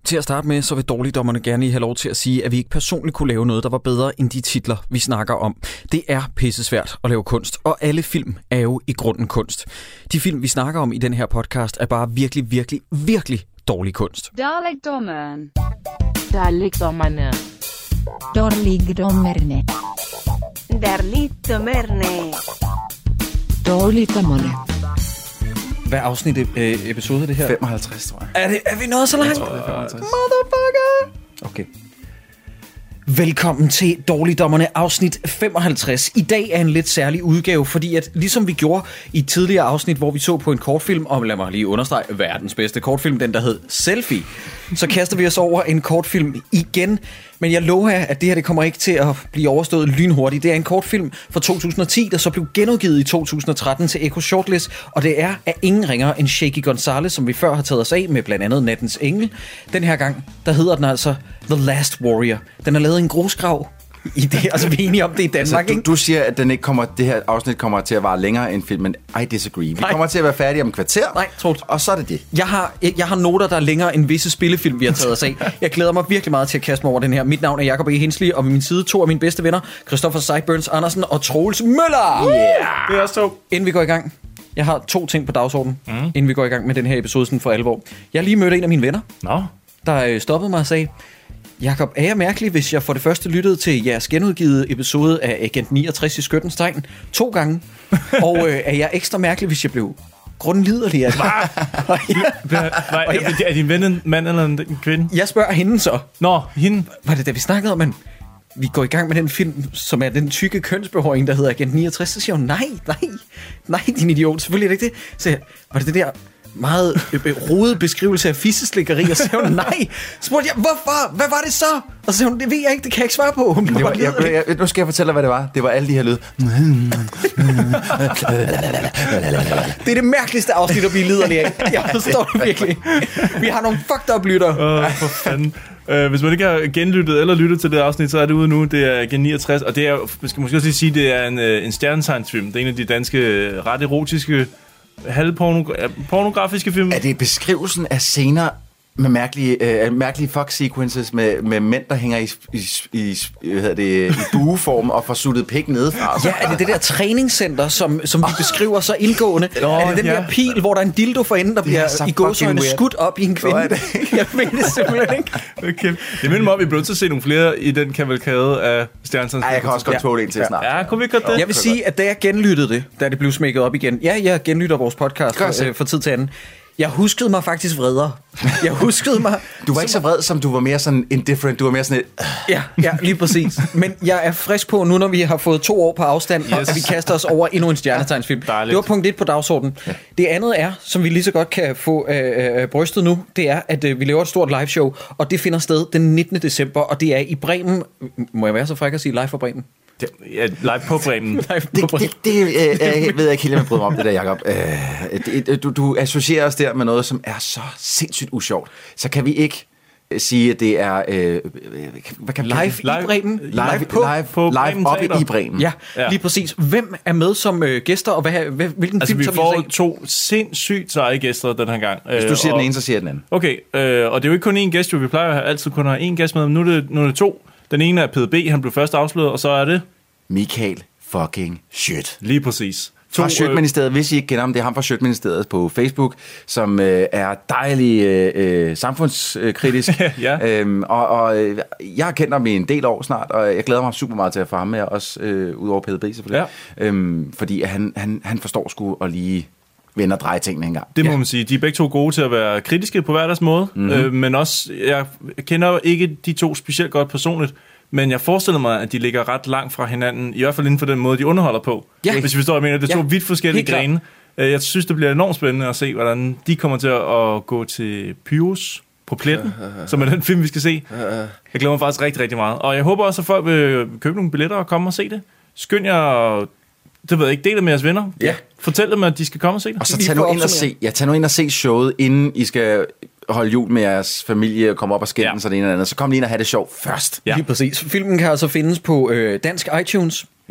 Til at starte med, så vil dårligdommerne gerne lige have lov til at sige, at vi ikke personligt kunne lave noget, der var bedre end de titler, vi snakker om. Det er pissesvært at lave kunst, og alle film er jo i grunden kunst. De film, vi snakker om i den her podcast, er bare virkelig dårlig kunst. Dårligdommerne. Dårligdommerne. Dårligdommerne. Dårligdommerne. Dårligdommerne. Hvad afsnit episode er det her? 55, tror jeg. Er vi nået så langt? Jeg tror, det er 55. Motherfucker! Okay. Velkommen til Dårligdommerne afsnit 55. I dag er en lidt særlig udgave, fordi at ligesom vi gjorde i et tidligere afsnit, hvor vi så på en kortfilm, og lad mig lige understrege, verdens bedste kortfilm, den der hed Selfie, så kaster vi os over en kortfilm igen. Men jeg lover jer, at det her det kommer ikke til at blive overstået lynhurtigt. Det er en kortfilm fra 2010, der så blev genudgivet i 2013 til Echo Shortlist, og det er af ingen ringere end Shaky Gonzalez, som vi før har taget os af med blandt andet Nattens Engel. Den her gang, der hedder den altså The Last Warrior. Den er lavet i en grusgrav. I det, altså vi er enige om det i Danmark, altså, ikke? Du siger, at det her afsnit kommer til at vare længere end filmen. I disagree. Vi kommer til at være færdige om et kvarter. Nej, Troels. Og så er det det. Jeg har noter, der er længere end visse spillefilm, vi har taget os af. Jeg glæder mig virkelig meget til at kaste mig over den her. Mit navn er Jacob E. Hensley, og ved min side to af mine bedste venner, Christopher Sideburns Andersen og Troels Møller. Yeah. Det er også to. Inden vi går i gang, jeg har 2 ting på dagsordenen, inden vi går i gang med den her episode sådan for alvor. Jeg har lige mødt en af mine venner, der stoppede mig og sagde, Jakob, er jeg mærkelig, hvis jeg for det første lyttede til jeres genudgivet episode af Agent 69 i Skyttens Tegn 2 gange? Og er jeg ekstra mærkelig, hvis jeg blev grundliderlig? Er din ven en mand eller en kvinde? Jeg spørger hende så. Nå, hende. Var det da vi snakkede om, men vi går i gang med den film, som er den tykke kønsbehåring, der hedder Agent 69. Så siger hun, nej, din idiot, selvfølgelig er det ikke det. Så jeg, var det der meget rodede beskrivelse af fisseslikkeri, og så siger hun, nej. Så spurgte jeg, hvorfor? Hvad var det så? Og så siger hun, det ved jeg ikke, det kan jeg ikke svare på. Nu skal jeg fortælle dig, hvad det var. Det var alle de her lyde. Det er det mærkeligste afsnit at blive liderlig af. Jeg forstår det virkelig. Vi har nogle fucked up lytter. For fanden. Hvis man ikke har genlyttet eller lyttet til det afsnit, så er det ude nu. Det er Gen 69, og det er, man skal måske også lige sige, det er en stjernetegnsfilm. Det er en af de danske ret erotiske halvpornografiske film. Er det beskrivelsen af scener med mærkelige fuck sequences med mænd, der hænger i bueform og får suttet pik nedefra? Ja, er det der træningscenter, som vi beskriver så indgående? Er det den der pil, hvor der er en dildo for enden, der bliver i gåseøjne skudt op i en kvinde? Jeg ved det simpelthen ikke. Okay. Det minder mig om, vi bliver til at se nogle flere i den kavalkade af stjernetegn. Jeg kan også godt tåle en til snart. Ja, kunne vi ikke godt det? Jeg vil sige, at da jeg genlyttede det, da det blev smækket op igen. Ja, jeg genlytter vores podcast for tid til anden. Jeg huskede mig faktisk vredere. Du var ikke så vred, som du var mere sådan indifferent. Du var mere sådan et... Ja, lige præcis. Men jeg er frisk på nu, når vi har fået 2 år på afstand, og vi kaster os over endnu en stjernetegnsfilm. Dejligt. Det var punkt 1 på dagsordenen. Ja. Det andet er, som vi lige så godt kan få brystet nu, det er, at vi laver et stort liveshow, og det finder sted den 19. december, og det er i Bremen. Må jeg være så fræk at sige live fra Bremen? Ja, live på Bremen. Det ved jeg ikke helt, om jeg bryder mig om det der, Jacob. Du associerer os der med noget, som er så sindssygt usjovt. Så kan vi ikke sige, at det er... hvad kan live i Bremen? Live oppe i Bremen. Ja, lige præcis. Hvem er med som gæster, og hvilken film vi tager får vi se? 2 sindssygt seje gæster den her gang. Hvis du siger den ene, så siger den anden. Okay, og det er jo ikke kun én gæst, jo. Vi plejer at altid kun have én gæst med, men nu er det 2. Den ene er PDB, han blev først afsløret, og så er det... Michael fucking Schødt. Lige præcis. Fra Schødt-ministeriet, hvis I ikke kender ham, det er ham fra Schødt-ministeriet på Facebook, som er dejlig samfundskritisk. Ja. Og jeg har kendt ham i en del år snart, og jeg glæder mig super meget til at få ham med, også ud over PDB selvfølgelig. Ja. Fordi han forstår sgu at lige vende og dreje tingene engang. Det må man sige. De er begge 2 gode til at være kritiske på hver deres måde, men også, jeg kender ikke de 2 specielt godt personligt, men jeg forestiller mig, at de ligger ret langt fra hinanden, i hvert fald inden for den måde, de underholder på. Ja. Hvis vi står og mener, det er 2 vidt forskellige grene. Jeg synes, det bliver enormt spændende at se, hvordan de kommer til at gå til Pyrus på pletten, som er den film, vi skal se. Jeg glæder mig faktisk rigtig, rigtig meget. Og jeg håber også, at folk vil købe nogle billetter og komme og se det. Skynd jer, det ved jeg ikke, del det med jeres venner. Ja. Fortæl dem, at de skal komme og se det. Og så tag nu ind og se showet, inden I skal holde jul med jeres familie og komme op og skændes og det ene eller andet. Så kom lige ind og have det sjovt først. Ja. Lige præcis. Filmen kan altså findes på dansk iTunes,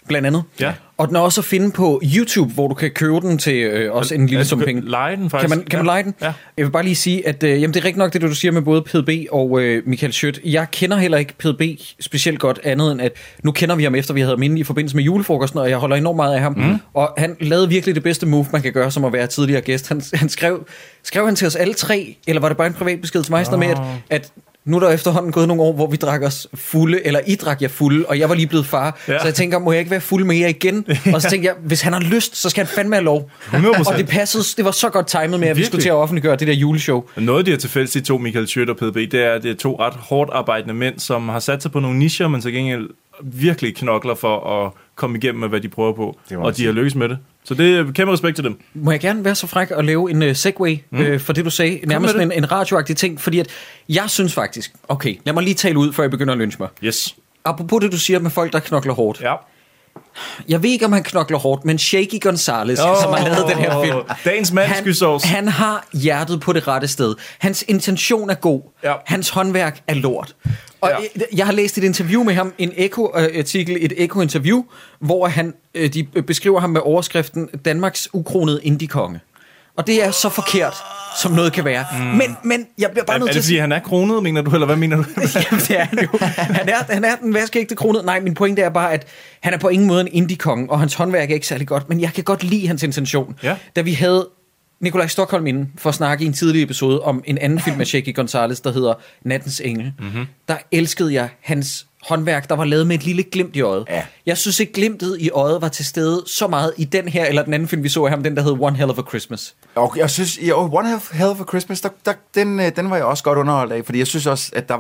blandt andet. Ja. Og den er også at finde på YouTube, hvor du kan købe den til også en lille sum penge. Lege den faktisk. Kan man lege den? Ja. Jeg vil bare lige sige, at jamen, det er rigtigt nok, det du siger med både PDB og Michael Schødt. Jeg kender heller ikke PDB specielt godt andet end, at nu kender vi ham efter, vi havde ham inde i forbindelse med julefrokosten, og jeg holder enormt meget af ham. Og han lavede virkelig det bedste move, man kan gøre, som at være tidligere gæst. Han skrev han til os alle tre, eller var det bare en privat besked til mig, sådan med, at nu er der efterhånden gået nogle år, hvor vi drak os fulde, eller I drak jer fulde, og jeg var lige blevet far. Ja. Så jeg tænker, må jeg ikke være fuld med jer igen? Og så tænkte jeg, hvis han har lyst, så skal han fandme have lov. 100%. Og det passede, det var så godt timet med, at vi skulle til at offentliggøre det der juleshow. Noget, de har tilfældigt, de to, Michael Schødt og PDB, det er to ret hårdt arbejdende mænd, som har sat sig på nogle nicher, men så gengæld virkelig knokler for at komme igennem med, hvad de prøver på. Og de har lykkes med det. Så det er kæmpe respekt til dem. Må jeg gerne være så fræk at lave en segway for det, du sagde? Nærmest en radioagtig ting, fordi at jeg synes faktisk... Okay, lad mig lige tale ud, før jeg begynder at lynche mig. Yes. Apropos det, du siger med folk, der knokler hårdt. Ja. Jeg ved ikke, om han knokler hårdt, men Shaky Gonzalez, som har lavet den her film... Dagens mandskydsovs. Han har hjertet på det rette sted. Hans intention er god. Ja. Hans håndværk er lort. Og jeg har læst et interview med ham, en Ekko-artikel, et Ekko-interview, hvor de beskriver ham med overskriften Danmarks ukronede indie-konge. Og det er så forkert, som noget kan være. Men jeg bliver bare nødt til... Er det fordi, han er kronet, mener du, eller hvad mener du? Jamen, det er han jo. Han er den vaskeægte kronet. Nej, min pointe er bare, at han er på ingen måde en indie-konge, og hans håndværk er ikke særlig godt, men jeg kan godt lide hans intention. Ja. Da vi havde Nikolaj Stockholm inden for at snakke i en tidlig episode om en anden film med Shaky Gonzalez, der hedder Nattens Engel, der elskede jeg hans håndværk, der var lavet med et lille glimt i øjet. Ja. Jeg synes ikke, glimtet i øjet var til stede så meget i den her, eller den anden film, vi så af ham, den der hed One Hell of a Christmas. Okay, jeg synes, One Hell of a Christmas, den var jeg også godt underholdt af, fordi jeg synes også, at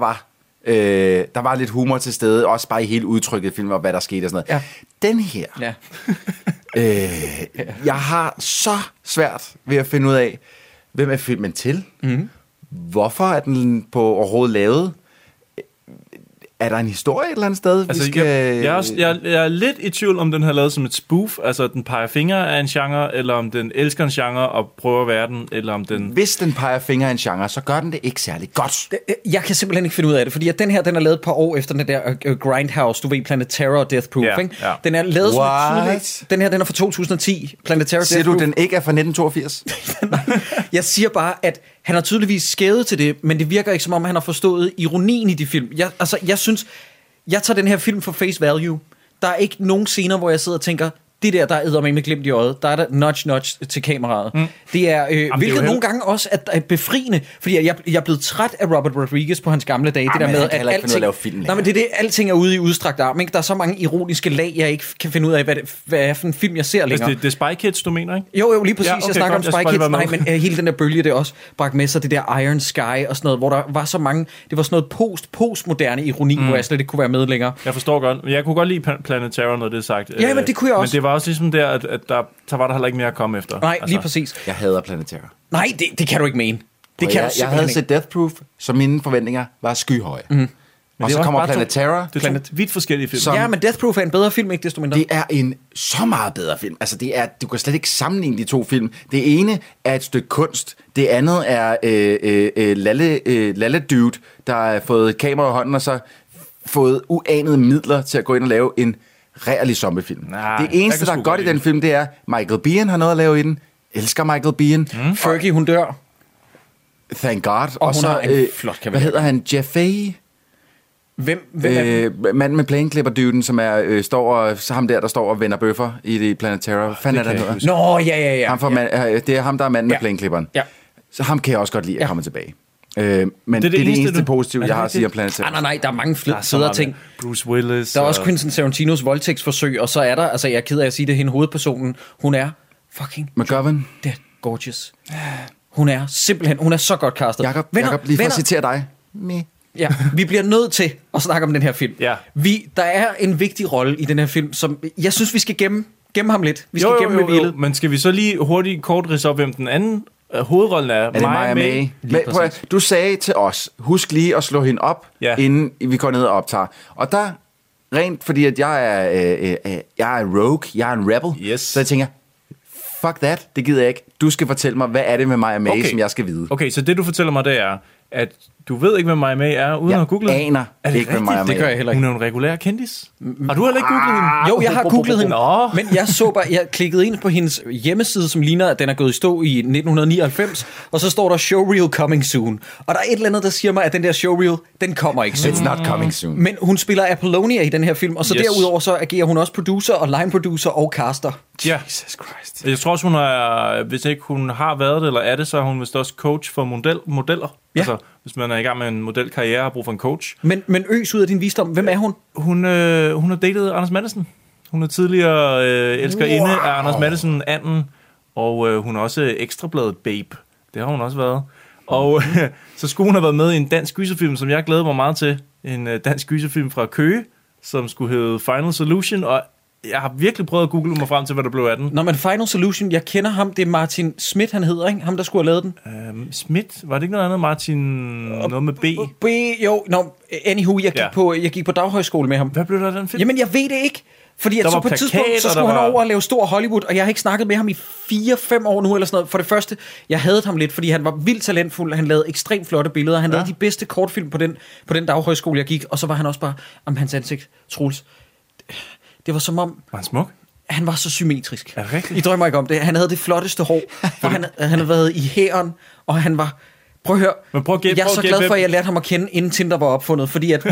der var lidt humor til stede, også bare i hele udtrykket film, og hvad der skete og sådan noget. Ja. Den her, jeg har så svært ved at finde ud af, hvem er filmen til? Hvorfor er den på overhovedet lavet? Er der en historie et eller andet sted? Altså, jeg er lidt i tvivl, om den har lavet som et spoof, altså den peger fingre af en genre, eller om den elsker en genre og prøver at være den, eller om den... Hvis den peger fingre af en genre, så gør den det ikke særlig godt. Jeg kan simpelthen ikke finde ud af det, fordi at den her, den er lavet et par år efter den der Grindhouse, du ved, Planet Terror og Death Proof, ikke? Ja. Den er lavet som tydeligt. Den her, den er fra 2010, Planet Terror og Death Proof. Siger du, den ikke er fra 1982? Nej, jeg siger bare, at han har tydeligvis skævet til det, men det virker ikke, som om han har forstået ironien i de film. Jeg tager den her film for face value. Der er ikke nogen scener, hvor jeg sidder og tænker, det der er eddermame med glimt i øjet. Der er der nudge til kameraet. Det er, hvilket nogle gange også er befriende, fordi jeg er blevet træt af Robert Rodriguez på hans gamle dage. Det der med, at alting, men det er det, alting er ude i udstrakt arm. Ikke? Der er så mange ironiske lag, jeg ikke kan finde ud af, hvad er for en film, jeg ser længere. Det er Spy Kids, du mener, ikke? Jo, lige præcis. Ja, okay, jeg snakker om Spy Kids. Nej, men hele den der bølge, det også bragt med sig, det der Iron Sky og sådan noget, hvor der var så mange, det var sådan noget postmoderne ironi, hvor jeg slet ikke kunne være med længere. Jeg forstår godt. Jeg kunne godt lide Planet Terror, når det er sagt. Ja, men det kunne jeg også. Men det var også ligesom der, at der var der heller ikke mere at komme efter. Nej, lige præcis. Jeg hader Planet Terror. Nej, det kan du ikke mene. Jeg havde set Death Proof, så mine forventninger var skyhøje. Og så kommer Planet Terror. Det er vidt forskellige film. Ja, men Death Proof er en bedre film, ikke desto mindre. Det er en så meget bedre film. Altså, du kan slet ikke sammenligne de to film. Det ene er et stykke kunst. Det andet er Lalle Dude, der har fået kamera i hånden, og så fået uanede midler til at gå ind og lave en reallig zombiefilm. Det eneste, der er godt i den film, det er, Michael Biehn har noget at lave i den. Elsker Michael Biehn. Fergie, hun dør. Thank God. Og hun så, har en flot kamera. Hvad hedder han? Jeffrey? Hvem er manden med plænklipperdyden, som er så ham der står og vender bøffer i det Planet Terror. Hvad fanden er det, han hedder? Nå, ja. Det er ham, der er manden med plænklipperen. Ja. Så ham kan jeg også godt lide at komme tilbage. Men det er det eneste positive, jeg har at sige om Planet Terror. Nej, der er mange federe ting. Bruce Willis. Der er også Quentin Tarantinos voldtægtsforsøg, og så er der, altså jeg er ked af at sige det, hende hovedpersonen, hun er fucking... McGovern. Det er gorgeous. Hun er simpelthen, hun er så godt castet. Jakob, lige for at citere dig. Ja, vi bliver nødt til at snakke om den her film. Ja. Der er en vigtig rolle i den her film, som jeg synes, vi skal gemme ham lidt. Vi skal gemme med men skal vi så lige hurtigt kort ridse op, hvem den anden hovedrollen er? Er det Maya May? Du sagde til os, husk lige at slå hende op, inden vi går ned og optager. Og der, rent fordi at jeg er en rogue, jeg er en rebel, så jeg tænker, fuck that, det gider jeg ikke. Du skal fortælle mig, hvad er det med Maya May, som jeg skal vide. Okay, så det du fortæller mig, det er, at Du ved ikke, hvem Maja May er, uden at google hende? aner ikke, hvem Maja May Det gør jeg heller ikke. Hun er en regulær kendis. Har du heller ikke googlet hende? Jo, jeg har googlet hende, Nå. men jeg klikkede ind på hendes hjemmeside, som ligner, at den er gået i stå i 1999, og så står der showreel coming soon. Og der er et eller andet, der siger mig, at den der showreel, den kommer ikke soon. It's not coming soon. Men hun spiller Apollonia i den her film, og så derudover så agerer hun også producer og line producer og caster. Ja. Jesus Christ. Jeg tror også, hun er, hvis ikke hun har været det, eller er det, så er hun vist også coach for modeller. Ja. Altså, hvis man er i gang med en modelkarriere og har brug for en coach. Men øs ud af din visdom, hvem er hun? Hun har datet Anders Matthesen. Hun er tidligere elskerinde af Anders Matthesen, anden, og hun er også ekstrabladet babe. Det har hun også været. Og så skulle hun have været med i en dansk gyserfilm, som jeg glæder mig meget til. En dansk gyserfilm fra Køge, som skulle hedde Final Solution, og jeg har virkelig prøvet at google mig frem til, hvad der blev af den. Nå, men Final Solution, jeg kender ham, det er Martin Schmidt, han hedder, ikke? Ham, der skulle have lavet den. Schmidt? Var det ikke noget andet? Martin? Noget med B? Jo, anywho, jeg gik på daghøjskole med ham. Hvad blev der af den film? Jamen, jeg ved det ikke. Fordi at så på et tidspunkt, så skulle han over og lave stor Hollywood, og jeg har ikke snakket med ham i 4-5 år nu, eller sådan noget. For det første, jeg havde ham lidt, fordi han var vildt talentfuld, han lavede ekstremt flotte billeder, han lavede de bedste kortfilm på den daghøjskole, jeg gik, og så var han også bare, om hans ansigt, Troels. Det var som om... Var han smuk? Han var så symmetrisk. Er det rigtigt? I drømmer ikke om det. Han havde det flotteste hår, og han havde været i hæren, og han var... Prøv at høre. Jeg er så glad for, at jeg lærte ham at kende, inden Tinder var opfundet, fordi at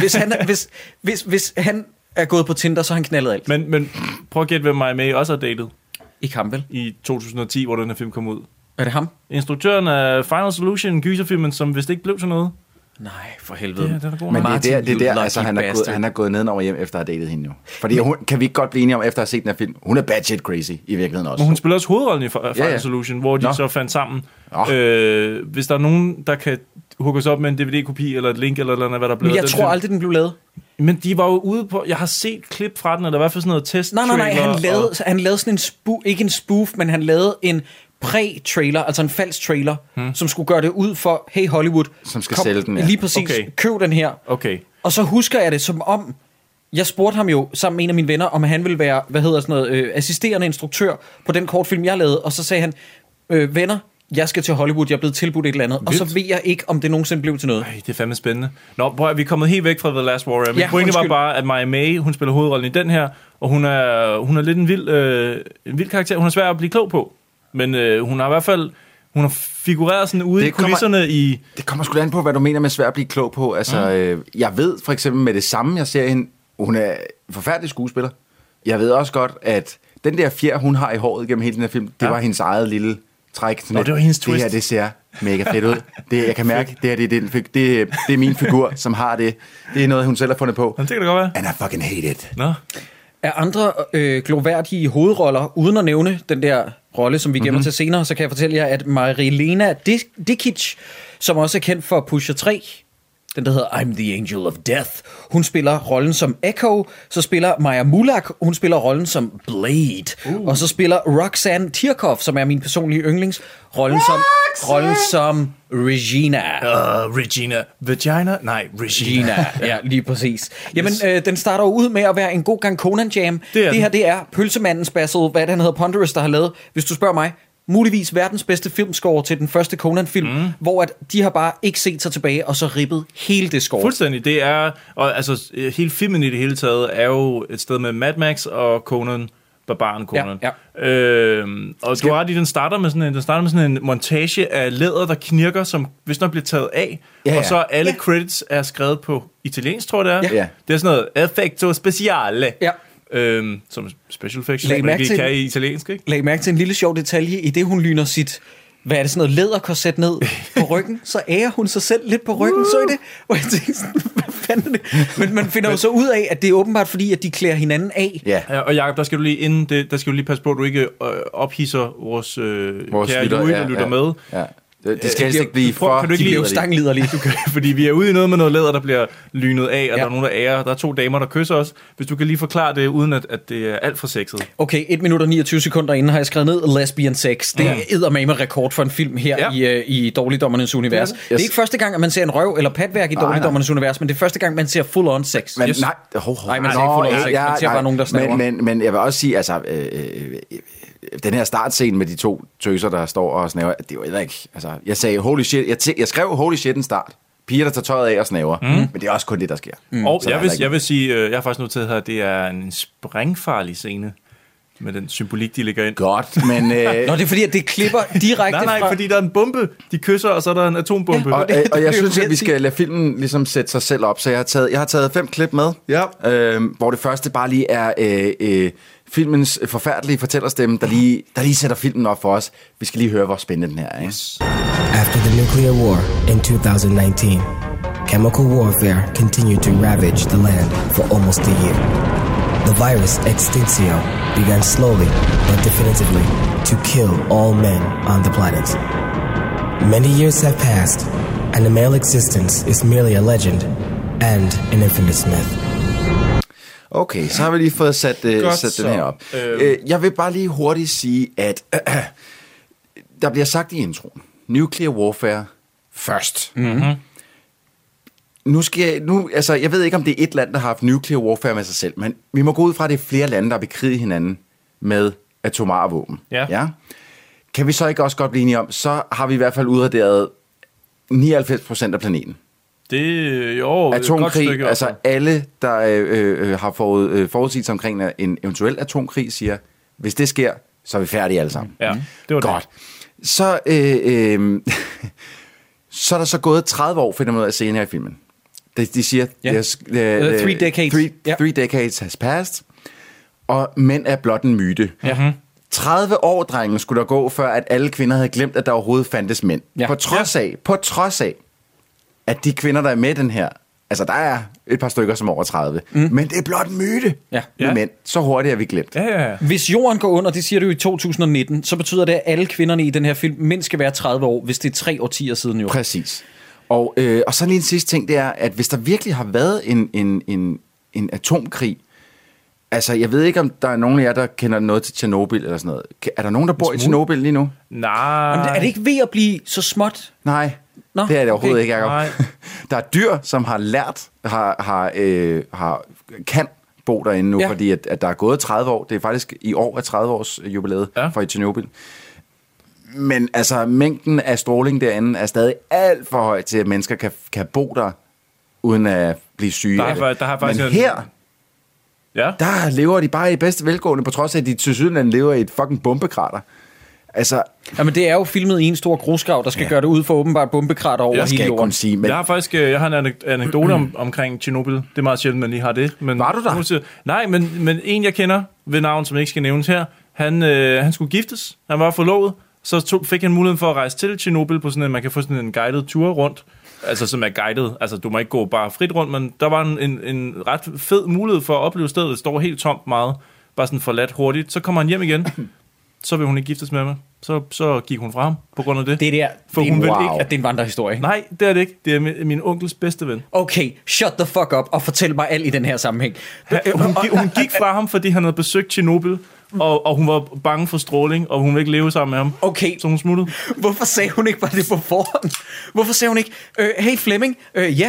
hvis han er gået på Tinder, så har han knaldet alt. Men prøv at gætte, hvem Maja May også har datet. Ikke ham, vel? I 2010, hvor den her film kom ud. Er det ham? Instruktøren af Final Solution, gyserfilmen, som vist ikke blev til noget. Nej, for helvede. Ja, den er god. Men Martin, det er der altså, bastard. han er gået nedenover hjem, efter at have datet hende jo. Fordi kan vi ikke godt blive enige om, efter at have set den her film, hun er bad shit crazy i virkeligheden også. Men hun spiller også hovedrollen i Final Solution, hvor de så fandt sammen. Hvis der er nogen, der kan hugge sig op med en DVD-kopi, eller et link, eller hvad der blev. Men jeg tror aldrig, den blev lavet. Men de var jo ude på... Jeg har set klip fra den, eller i hvert fald sådan noget test-trailer. Nej, han lavede sådan en ikke en spoof, men han lavede en præ-trailer, altså en falsk trailer, som skulle gøre det ud for, hey Hollywood, som skal sælge den, lige præcis, køb den her. Okay. Og så husker jeg det som om, jeg spurgte ham jo sammen med en af mine venner, om han ville være, assisterende instruktør på den kortfilm, jeg lavede, og så sagde han, venner, jeg skal til Hollywood, jeg er blevet tilbudt et eller andet, og så ved jeg ikke, om det nogensinde blev til noget. Ej, det er fandme spændende. Nå, prøv, vi er kommet helt væk fra The Last Warrior. Min pointe var bare, at Maja May, hun spiller hovedrollen i den her, og hun er lidt en vild karakter. Hun er svær at blive klog på, men hun har i hvert fald... Hun har figureret sådan ude i kulisserne i... Det kommer sgu da an på, hvad du mener med svært at blive klog på. Altså, jeg ved for eksempel med det samme, jeg ser hende, hun er en forfærdelig skuespiller. Jeg ved også godt, at den der fjer, hun har i håret gennem hele den her film, det var hendes eget lille træk. Nå, det var hendes twist. Det her, det ser mega fedt ud. Jeg kan mærke, det er min figur, som har det. Det er noget, hun selv har fundet på. Det kan det godt være. And I fucking hate it. Nå. Af andre gloværdige hovedroller, uden at nævne den der rolle, som vi gemmer til senere, så kan jeg fortælle jer, at Marilena Dikic, som også er kendt for Pusher 3, den der hedder I'm the Angel of Death, hun spiller rollen som Echo, så spiller Maja Mulak, hun spiller rollen som Blade, og så spiller Roxanne Tirkov, som er min personlige yndlings, rollen som Regina. Regina. Vagina? Nej, Regina. Ja, lige præcis. Jamen, den starter jo ud med at være en god gang Conan Jam. Det her, det er Pølsemandens Bassel, hvad han hedder, Ponderous, der har lavet, hvis du spørger mig, muligvis verdens bedste filmscore til den første Conan-film, hvor at de har bare ikke set sig tilbage, og så rippet hele det score. Fuldstændig. Det er, og altså, hele filmen i det hele taget er jo et sted med Mad Max og Conan, barbaren Conan. Ja. Og du har den starter med sådan en montage af læder, der knirker, som hvis nok bliver taget af, og så alle credits er skrevet på italiensk, tror jeg det er. Ja. Det er sådan noget effecto speciale. Ja. Som special effects, man ikke kan i italiensk, ikke? Lag mærke til en lille sjov detalje, i det hun lyner sit, hvad er det, sådan noget læderkorset ned på ryggen, så ærer hun sig selv lidt på ryggen, så i det, hvor jeg tænkte sådan, hvad fanden er det? Men man finder jo så ud af, at det er åbenbart fordi, at de klæder hinanden af. Ja. Og Jacob, der skal du lige passe på, at du ikke ophidser vores kære Juri, der lytter med. Ja. Det skal helst ikke blive for... Kan du ikke blive stangliderlig? Fordi vi er ude i noget med noget læder, der bliver lynet af, og der er nogen, der ærer. Der er 2 damer, der kysser os. Hvis du kan lige forklare det, uden at det er alt for sexet. Okay, 1 minut og 29 sekunder inden har jeg skrevet ned lesbian sex. Det er eddermame rekord for en film her i Dårligdommernes univers. Det er ikke første gang, at man ser en røv eller patværk i Dårligdommernes univers, men det er første gang, man ser full-on sex. Men, nej, man ser ikke full-on sex. Man ser bare nogen, der snakker. Men jeg vil også sige, altså... den her startscene med de 2 tøser, der står og snæver, det var heller ikke... Altså, jeg sagde holy shit, jeg skrev holy shit en start piger, der tager tøjet af og snaver. Men det er også kun det, der sker. Og Så jeg vil sige, jeg har faktisk noteret her, at det er en sprængfarlig scene. Med den symbolik, de ligger ind. Godt, men... Nå, det er fordi, at det klipper direkte nej, fra... fordi der er en bombe. De kysser, og så er der en atombombe. Og jeg synes, at vi skal lade filmen ligesom sætte sig selv op. Så jeg har taget 5 klip med. Ja. Hvor det første bare lige er filmens forfærdelige fortællerstemme, der lige sætter filmen op for os. Vi skal lige høre, hvor spændende den her er. Yes. After the nuclear war in 2019, chemical warfare continued to ravage the land for almost a year. The virus Extinctio began slowly but definitively to kill all men on the planet. Many years have passed, and the male existence is merely a legend and an infamous myth. Okay, så har vi lige fået sat den her op. Jeg vil bare lige hurtigt sige, at der bliver sagt i introen, nuclear warfare først. Mm-hmm. Altså, jeg ved ikke, om det er et land, der har haft nuclear warfare med sig selv, men vi må gå ud fra, at det er flere lande, der bekrige hinanden med atomare våben. Ja? Kan vi så ikke også godt blive enige om, så har vi i hvert fald udraderet 99% af planeten. Det jo atomkrig, altså alle, der har forudsigelse omkring en eventuel atomkrig, siger, hvis det sker, så er vi færdige alle sammen. Ja, det var godt. Så, så er der så gået 30 år, finder man ud af senere i filmen. De siger, 3 decades. 3 decades has passed, og mænd er blot en myte. 30 år, drengen, skulle der gå, før at alle kvinder havde glemt, at der overhovedet fandtes mænd. Ja. På trods af, at de kvinder, der er med den her, altså der er et par stykker som over 30, men det er blot en myte med mænd. Så hurtigt er vi glemt. Ja. Hvis jorden går under, det siger du i 2019, så betyder det, at alle kvinderne i den her film mindst skal være 30 år, hvis det er 3 årtier siden jo. Præcis. Og så lige en sidste ting, det er, at hvis der virkelig har været en atomkrig, altså jeg ved ikke, om der er nogen af jer, der kender noget til Tjernobyl eller sådan noget. Er der nogen, der bor i Tjernobyl lige nu? Nej. Men er det ikke ved at blive så småt? Nej, det er det overhovedet ikke, Jacob. Der er dyr, som har lært, kan bo derinde nu, fordi at der er gået 30 år. Det er faktisk i år, 30 års jubilæet for Tjernobyl. Men altså, mængden af stråling derinde er stadig alt for høj til, at mennesker kan bo der, uden at blive syge. Men her, der lever de bare i bedste velgående, på trods af, at de tilsyneladende lever i et fucking bombekrater. Altså... Jamen, det er jo filmet i en stor grusgrav, der skal gøre det ud for åbenbart bombekrater over hele jorden. Sige, men... Jeg har en anekdote omkring Tjernobyl. Det er meget sjældent, man lige har det. Men var du der? Nej, men en, jeg kender ved navn, som ikke skal nævnes her, han skulle giftes. Han var forlovet. Så fik han muligheden for at rejse til Tjernobyl på sådan en, man kan få sådan en guided tur rundt. Altså, som er guided. Altså, du må ikke gå bare frit rundt, men der var en ret fed mulighed for at opleve stedet. Det står helt tomt meget. Bare sådan forladt hurtigt. Så kommer han hjem igen. Så vil hun ikke giftes med mig. Så gik hun fra ham på grund af det. Det der, for hun vil ikke, at det er en vandrehistorie. Nej, det er det ikke. Det er min onkels bedste ven. Okay, shut the fuck up og fortæl mig alt i den her sammenhæng. Hun gik fra ham, fordi han havde besøgt Tjernobyl. Og hun var bange for stråling, og hun ville ikke leve sammen med ham. Okay. Så hun smuttede. Hvorfor sagde hun ikke bare det på forhånd? Hvorfor sagde hun ikke, hey Flemming,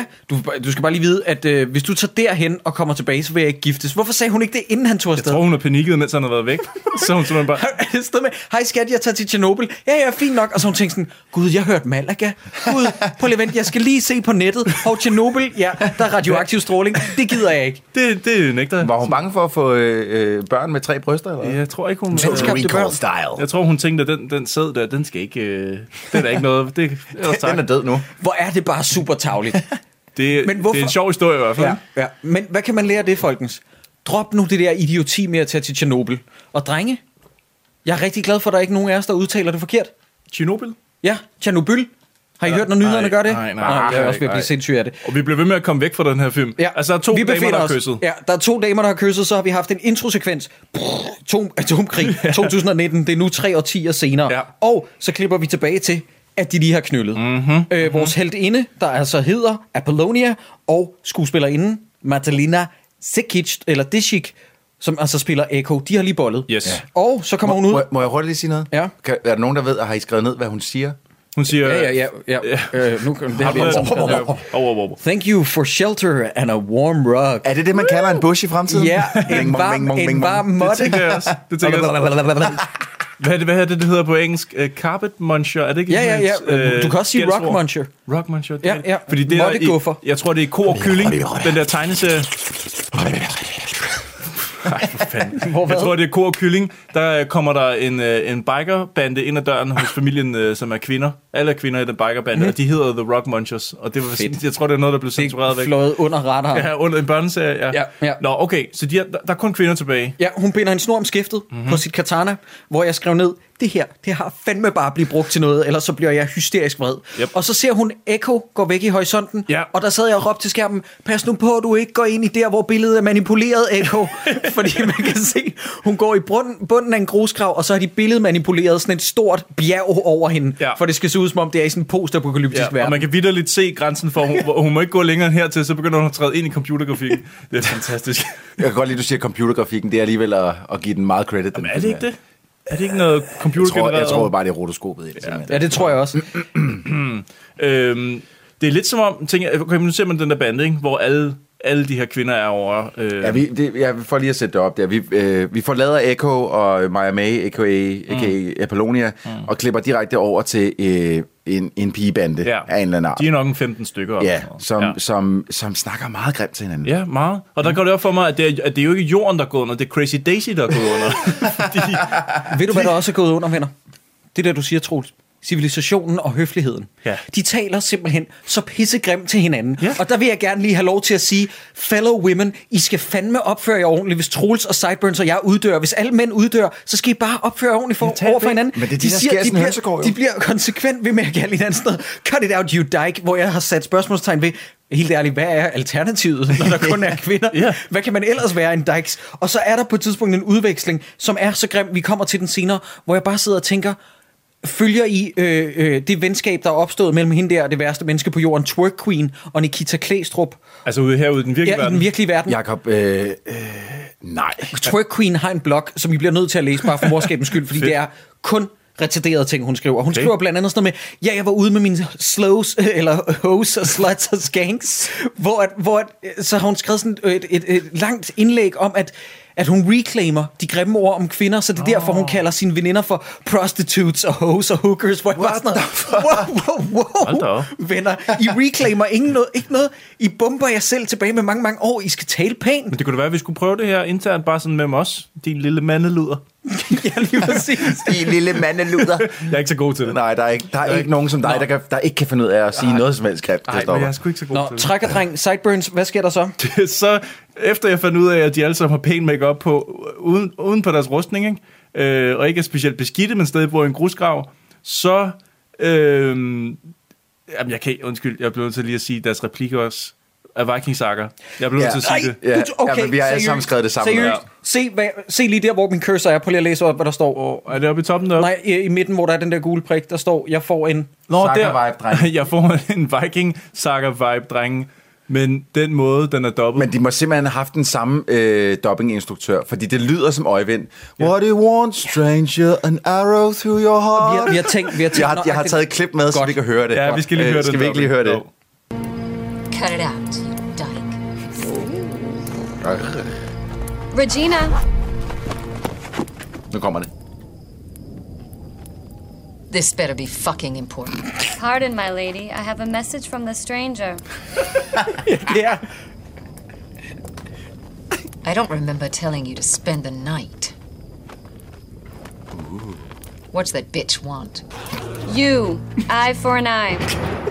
du skal bare lige vide, at hvis du tager derhen og kommer tilbage, så vil jeg ikke giftes. Hvorfor sagde hun ikke det, inden han tog afsted? Jeg tror, hun har panikket, mens han har været væk. Så hun simpelthen bare... Hej skat, jeg tager til Tjernobyl. Ja, fint nok. Og så hun tænkte sådan, gud, jeg hørte Malaga. Gud, på event, jeg skal lige se på nettet. Og Tjernobyl, ja, der er radioaktiv stråling. Det gider jeg ikke. Det nægter. Var hun bange for at få børn med 3 bryster, eller? Jeg tror ikke, hun... Jeg tror, hun tænkte, at den sæd der, den skal ikke... det er da ikke noget... Den er død nu. Hvor er det bare super tarveligt. Det er en sjov historie i hvert fald. Ja. Men hvad kan man lære af det, folkens? Drop nu det der idioti med at tage til Tjernobyl. Og drenge, jeg er rigtig glad for, at der er ikke nogen af os, der udtaler det forkert. Tjernobyl? Ja, Tjernobyl. Har I hørt, når nyhederne gør det? Nej. Jeg er også ved at blive sindssyg af det. Og vi bliver ved med at komme væk fra den her film. Ja. Altså, der er 2 damer, der har kysset. Ja, der er 2 damer, der har kysset, så har vi haft en introsekvens. Atomkrig 2019, det er nu 3 årtier senere. Ja. Og så klipper vi tilbage til, at de lige har knyldet. Vores heltinde, der altså hedder Apollonia, og skuespillerinden Madalina Disic, som altså spiller Echo, de har lige bollet. Yes. Ja. Og så kommer hun ud. Må jeg hurtigt lige sige noget? Ja. Er der nogen, der ved, og har I skrevet ned, hvad hun siger? Hun siger... Ja. Nu kan det her. Thank you for shelter and a warm rug. Er det det, man kalder en bush i fremtiden? Ja, en varm måtte. Det tænker jeg også. Hvad er det hedder på engelsk? Carpet muncher, er det ikke? Ja. Du kan også sige rock muncher. Rock muncher. Ja. Fordi det er, jeg tror, det er ko og kylling, den der tegneserie. Nej, for fanden. Jeg tror, det er ko og kylling. Der kommer der en bikerbande ind ad døren hos familien, som er kvinder. Alle er kvinder i den bikerbande, og de hedder The Rock Munchers. Og det var, jeg tror, det er noget, der blev censureret væk. Fløjet under radaren. Ja, under en børneserie, ja. Nå, okay, så der er kun kvinder tilbage. Ja, hun binder en snor om skæftet på sit katana, hvor jeg skrev ned, det har fandme bare blivet brugt til noget, ellers så bliver jeg hysterisk vred. Yep. Og så ser hun Echo gå væk i horisonten, og der sad jeg og råbte til skærmen, pas nu på, at du ikke går ind i der, hvor billedet er manipuleret, Echo. Fordi man kan se, hun går i bunden af en grusgrav, og så har de billedet manipuleret sådan et stort bjerg over hende, for det skal se ud som om, det er i sådan en postapokalyptisk verden. Og man kan vitterligt se grænsen for, hun må ikke gå længere end hertil, så begynder hun at træde ind i computergrafikken. Det er fantastisk. Jeg kan godt lide, at du siger computergrafikken, det er alligevel at give den meget credit. Jamen, er det ikke det? Er det ikke noget computergenereret? Jeg tror bare, det er rotoskopet i det. Ja, det tror jeg også. Det er lidt som om, nu ser man den der bande, ikke? Hvor alle de her kvinder er over... Jeg får lige at sætte det op der. Vi forlader Echo og Maya May, a.k.a. Apollonia, og klipper direkte over til en pigebande af en eller anden art. De er nok en 15 stykker. Ja, som snakker meget grimt til hinanden. Ja, meget. Og der går det op for mig, at det er jo ikke jorden, der går under, det er Crazy Daisy, der er gået under. Ved du, hvad der også er gået under, venner? Det der, du siger, Troels. Civilisationen og høfligheden. Ja. De taler simpelthen så pissegrimt til hinanden. Ja. Og der vil jeg gerne lige have lov til at sige, fellow women, I skal fandme opføre jer ordentligt. Hvis Troels og Sideburns og jeg uddør, hvis alle mænd uddør, så skal I bare opføre jer ordentligt over for hinanden. Men det er de bliver konsekvent ved med at kalde hinanden sådan noget, cut it out, you dyke, hvor jeg har sat spørgsmålstegn ved, helt ærligt, hvad er alternativet, når der kun er kvinder? Ja. Hvad kan man ellers være en dykes? Og så er der på et tidspunkt en udveksling, som er så grim, vi kommer til den senere, hvor jeg bare sidder og tænker, følger I det venskab, der er opstået mellem hende der, det værste menneske på jorden, Twerk Queen, og Nikita Klæstrup? Altså herude i den virkelige verden? I den virkelige verden. Jakob, nej. Twerk Queen har en blog, som I bliver nødt til at læse, bare for morskabens skyld, fordi det er kun retarderede ting, hun skriver. Hun skriver blandt andet sådan noget med, jeg var ude med mine slows, eller hoes og sluts og skanks, hvor så har hun skrevet sådan et langt indlæg om, at hun reclaimer de grimme ord om kvinder, så det er derfor, hun kalder sine veninder for prostitutes og hoes og hookers, hvor jeg bare sådan noget, wow, venner, I reclaimer ikke noget, I bomber jer selv tilbage med mange, mange år, I skal tale pænt. Men det kunne da være, at vi skulle prøve det her internt, bare sådan med os, din lille mandeluder. Ja, lige præcis. Din lille mandeluder. Jeg er ikke så god til det. Nej, der er ikke nogen som dig, der ikke kan finde ud af at sige noget som helst grimt. Nej, men jeg er sgu ikke så god til det. Trækkerdreng, Sideburns, hvad sker der så? Så efter jeg fandt ud af, at de alle sammen har pænt make-up på, uden på deres rustning, ikke? Og ikke er specielt beskidte, men stadig bor i en grusgrav, så... Jamen, jeg bliver nødt til lige at sige deres replikker også. Af Viking Saga. Jeg blev nødt til at sige det. Ja, okay, men vi har alle sammen skrevet det sammen. Se lige der, hvor min cursor er. Prøv lige at læse op, hvad der står. Er det oppe i toppen deroppe? Nej, i midten, hvor der er den der gule prik, der står, jeg får en... Saga-vibe-dreng. Jeg får en Viking Saga-vibe-dreng. Men den måde, den er dobbelt. Men de må simpelthen have haft den samme dubbing-instruktør, fordi det lyder som Øjvind. What do you want, stranger? An arrow through your heart? Vi har tænkt jeg har taget et klip med, så vi kan høre det. Ja, vi skal lige høre det. Skal vi ikke lige høre det? Cut it out, you dyke. Regina! Nu kommer det. This better be fucking important. Pardon, my lady. I have a message from the stranger. Yeah. I don't remember telling you to spend the night. Ooh. What's that bitch want? You. Eye for an eye.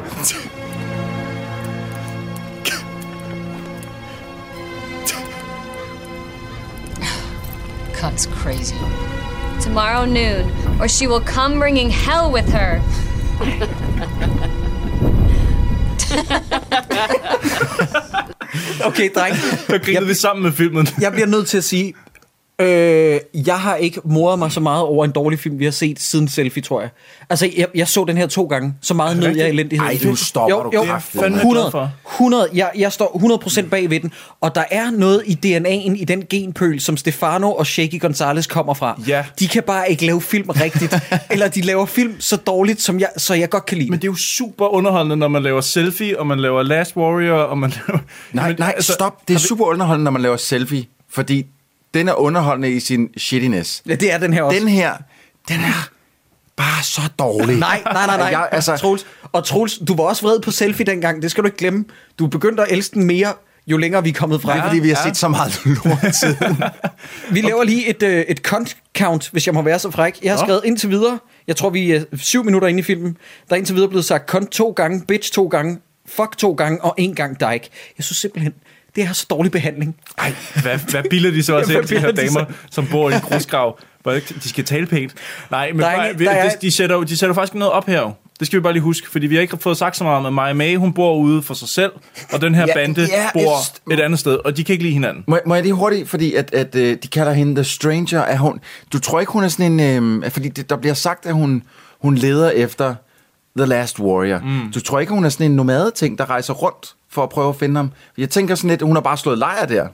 Cunt's crazy. Tomorrow noon, or she will come bringing hell with her. Okay, dreng. Der griner vi sammen med filmen. Jeg bliver nødt til at sige, jeg har ikke moret mig så meget over en dårlig film, vi har set siden Selfie, tror jeg. Altså, jeg så den her 2 gange. Så meget nød jeg elendighed. Ej, du stopper du kraftigt. 100. Jeg står 100% bag ved den. Og der er noget i DNA'en i den genpøl, som Stefano og Shaky Gonzalez kommer fra. Ja. De kan bare ikke lave film rigtigt. Eller de laver film så dårligt, så jeg godt kan lide. Men det er jo super underholdende, når man laver Selfie, og man laver Last Warrior, og man laver... Nej, stop. Det er super underholdende, når man laver Selfie. Fordi den er underholdende i sin shittiness. Ja, det er den her også. Den her, den er bare så dårlig. Nej. Troels, du var også vred på Selfie dengang. Det skal du ikke glemme. Du begyndte at elske den mere, jo længere vi er kommet fra. Det er, fordi vi har set så meget lort siden. Vi laver lige et count, hvis jeg må være så fræk. Jeg har skrevet indtil videre. Jeg tror, vi er 7 minutter inde i filmen. Der er indtil videre blevet sagt cunt 2 gange, bitch 2 gange, fuck 2 gange og 1 gang dyke. Jeg synes simpelthen, det er så dårlig behandling. Ej, hvad bilder de så også ind, de her damer, som bor i en grusgrav? De skal tale pænt. Nej, men de sætter faktisk noget op her. Det skal vi bare lige huske, fordi vi har ikke fået sagt så meget om, at Maya May, hun bor ude for sig selv, og den her bande bor et andet sted, og de kan ikke lide hinanden. Må jeg lige hurtigt, fordi at de kalder hende The Stranger, er hun... Du tror ikke, hun er sådan en... fordi der bliver sagt, at hun leder efter The Last Warrior. Du tror ikke, hun er sådan en nomade-ting, der rejser rundt for at prøve at finde ham? Jeg tænker sådan lidt, hun har bare slået lejr der.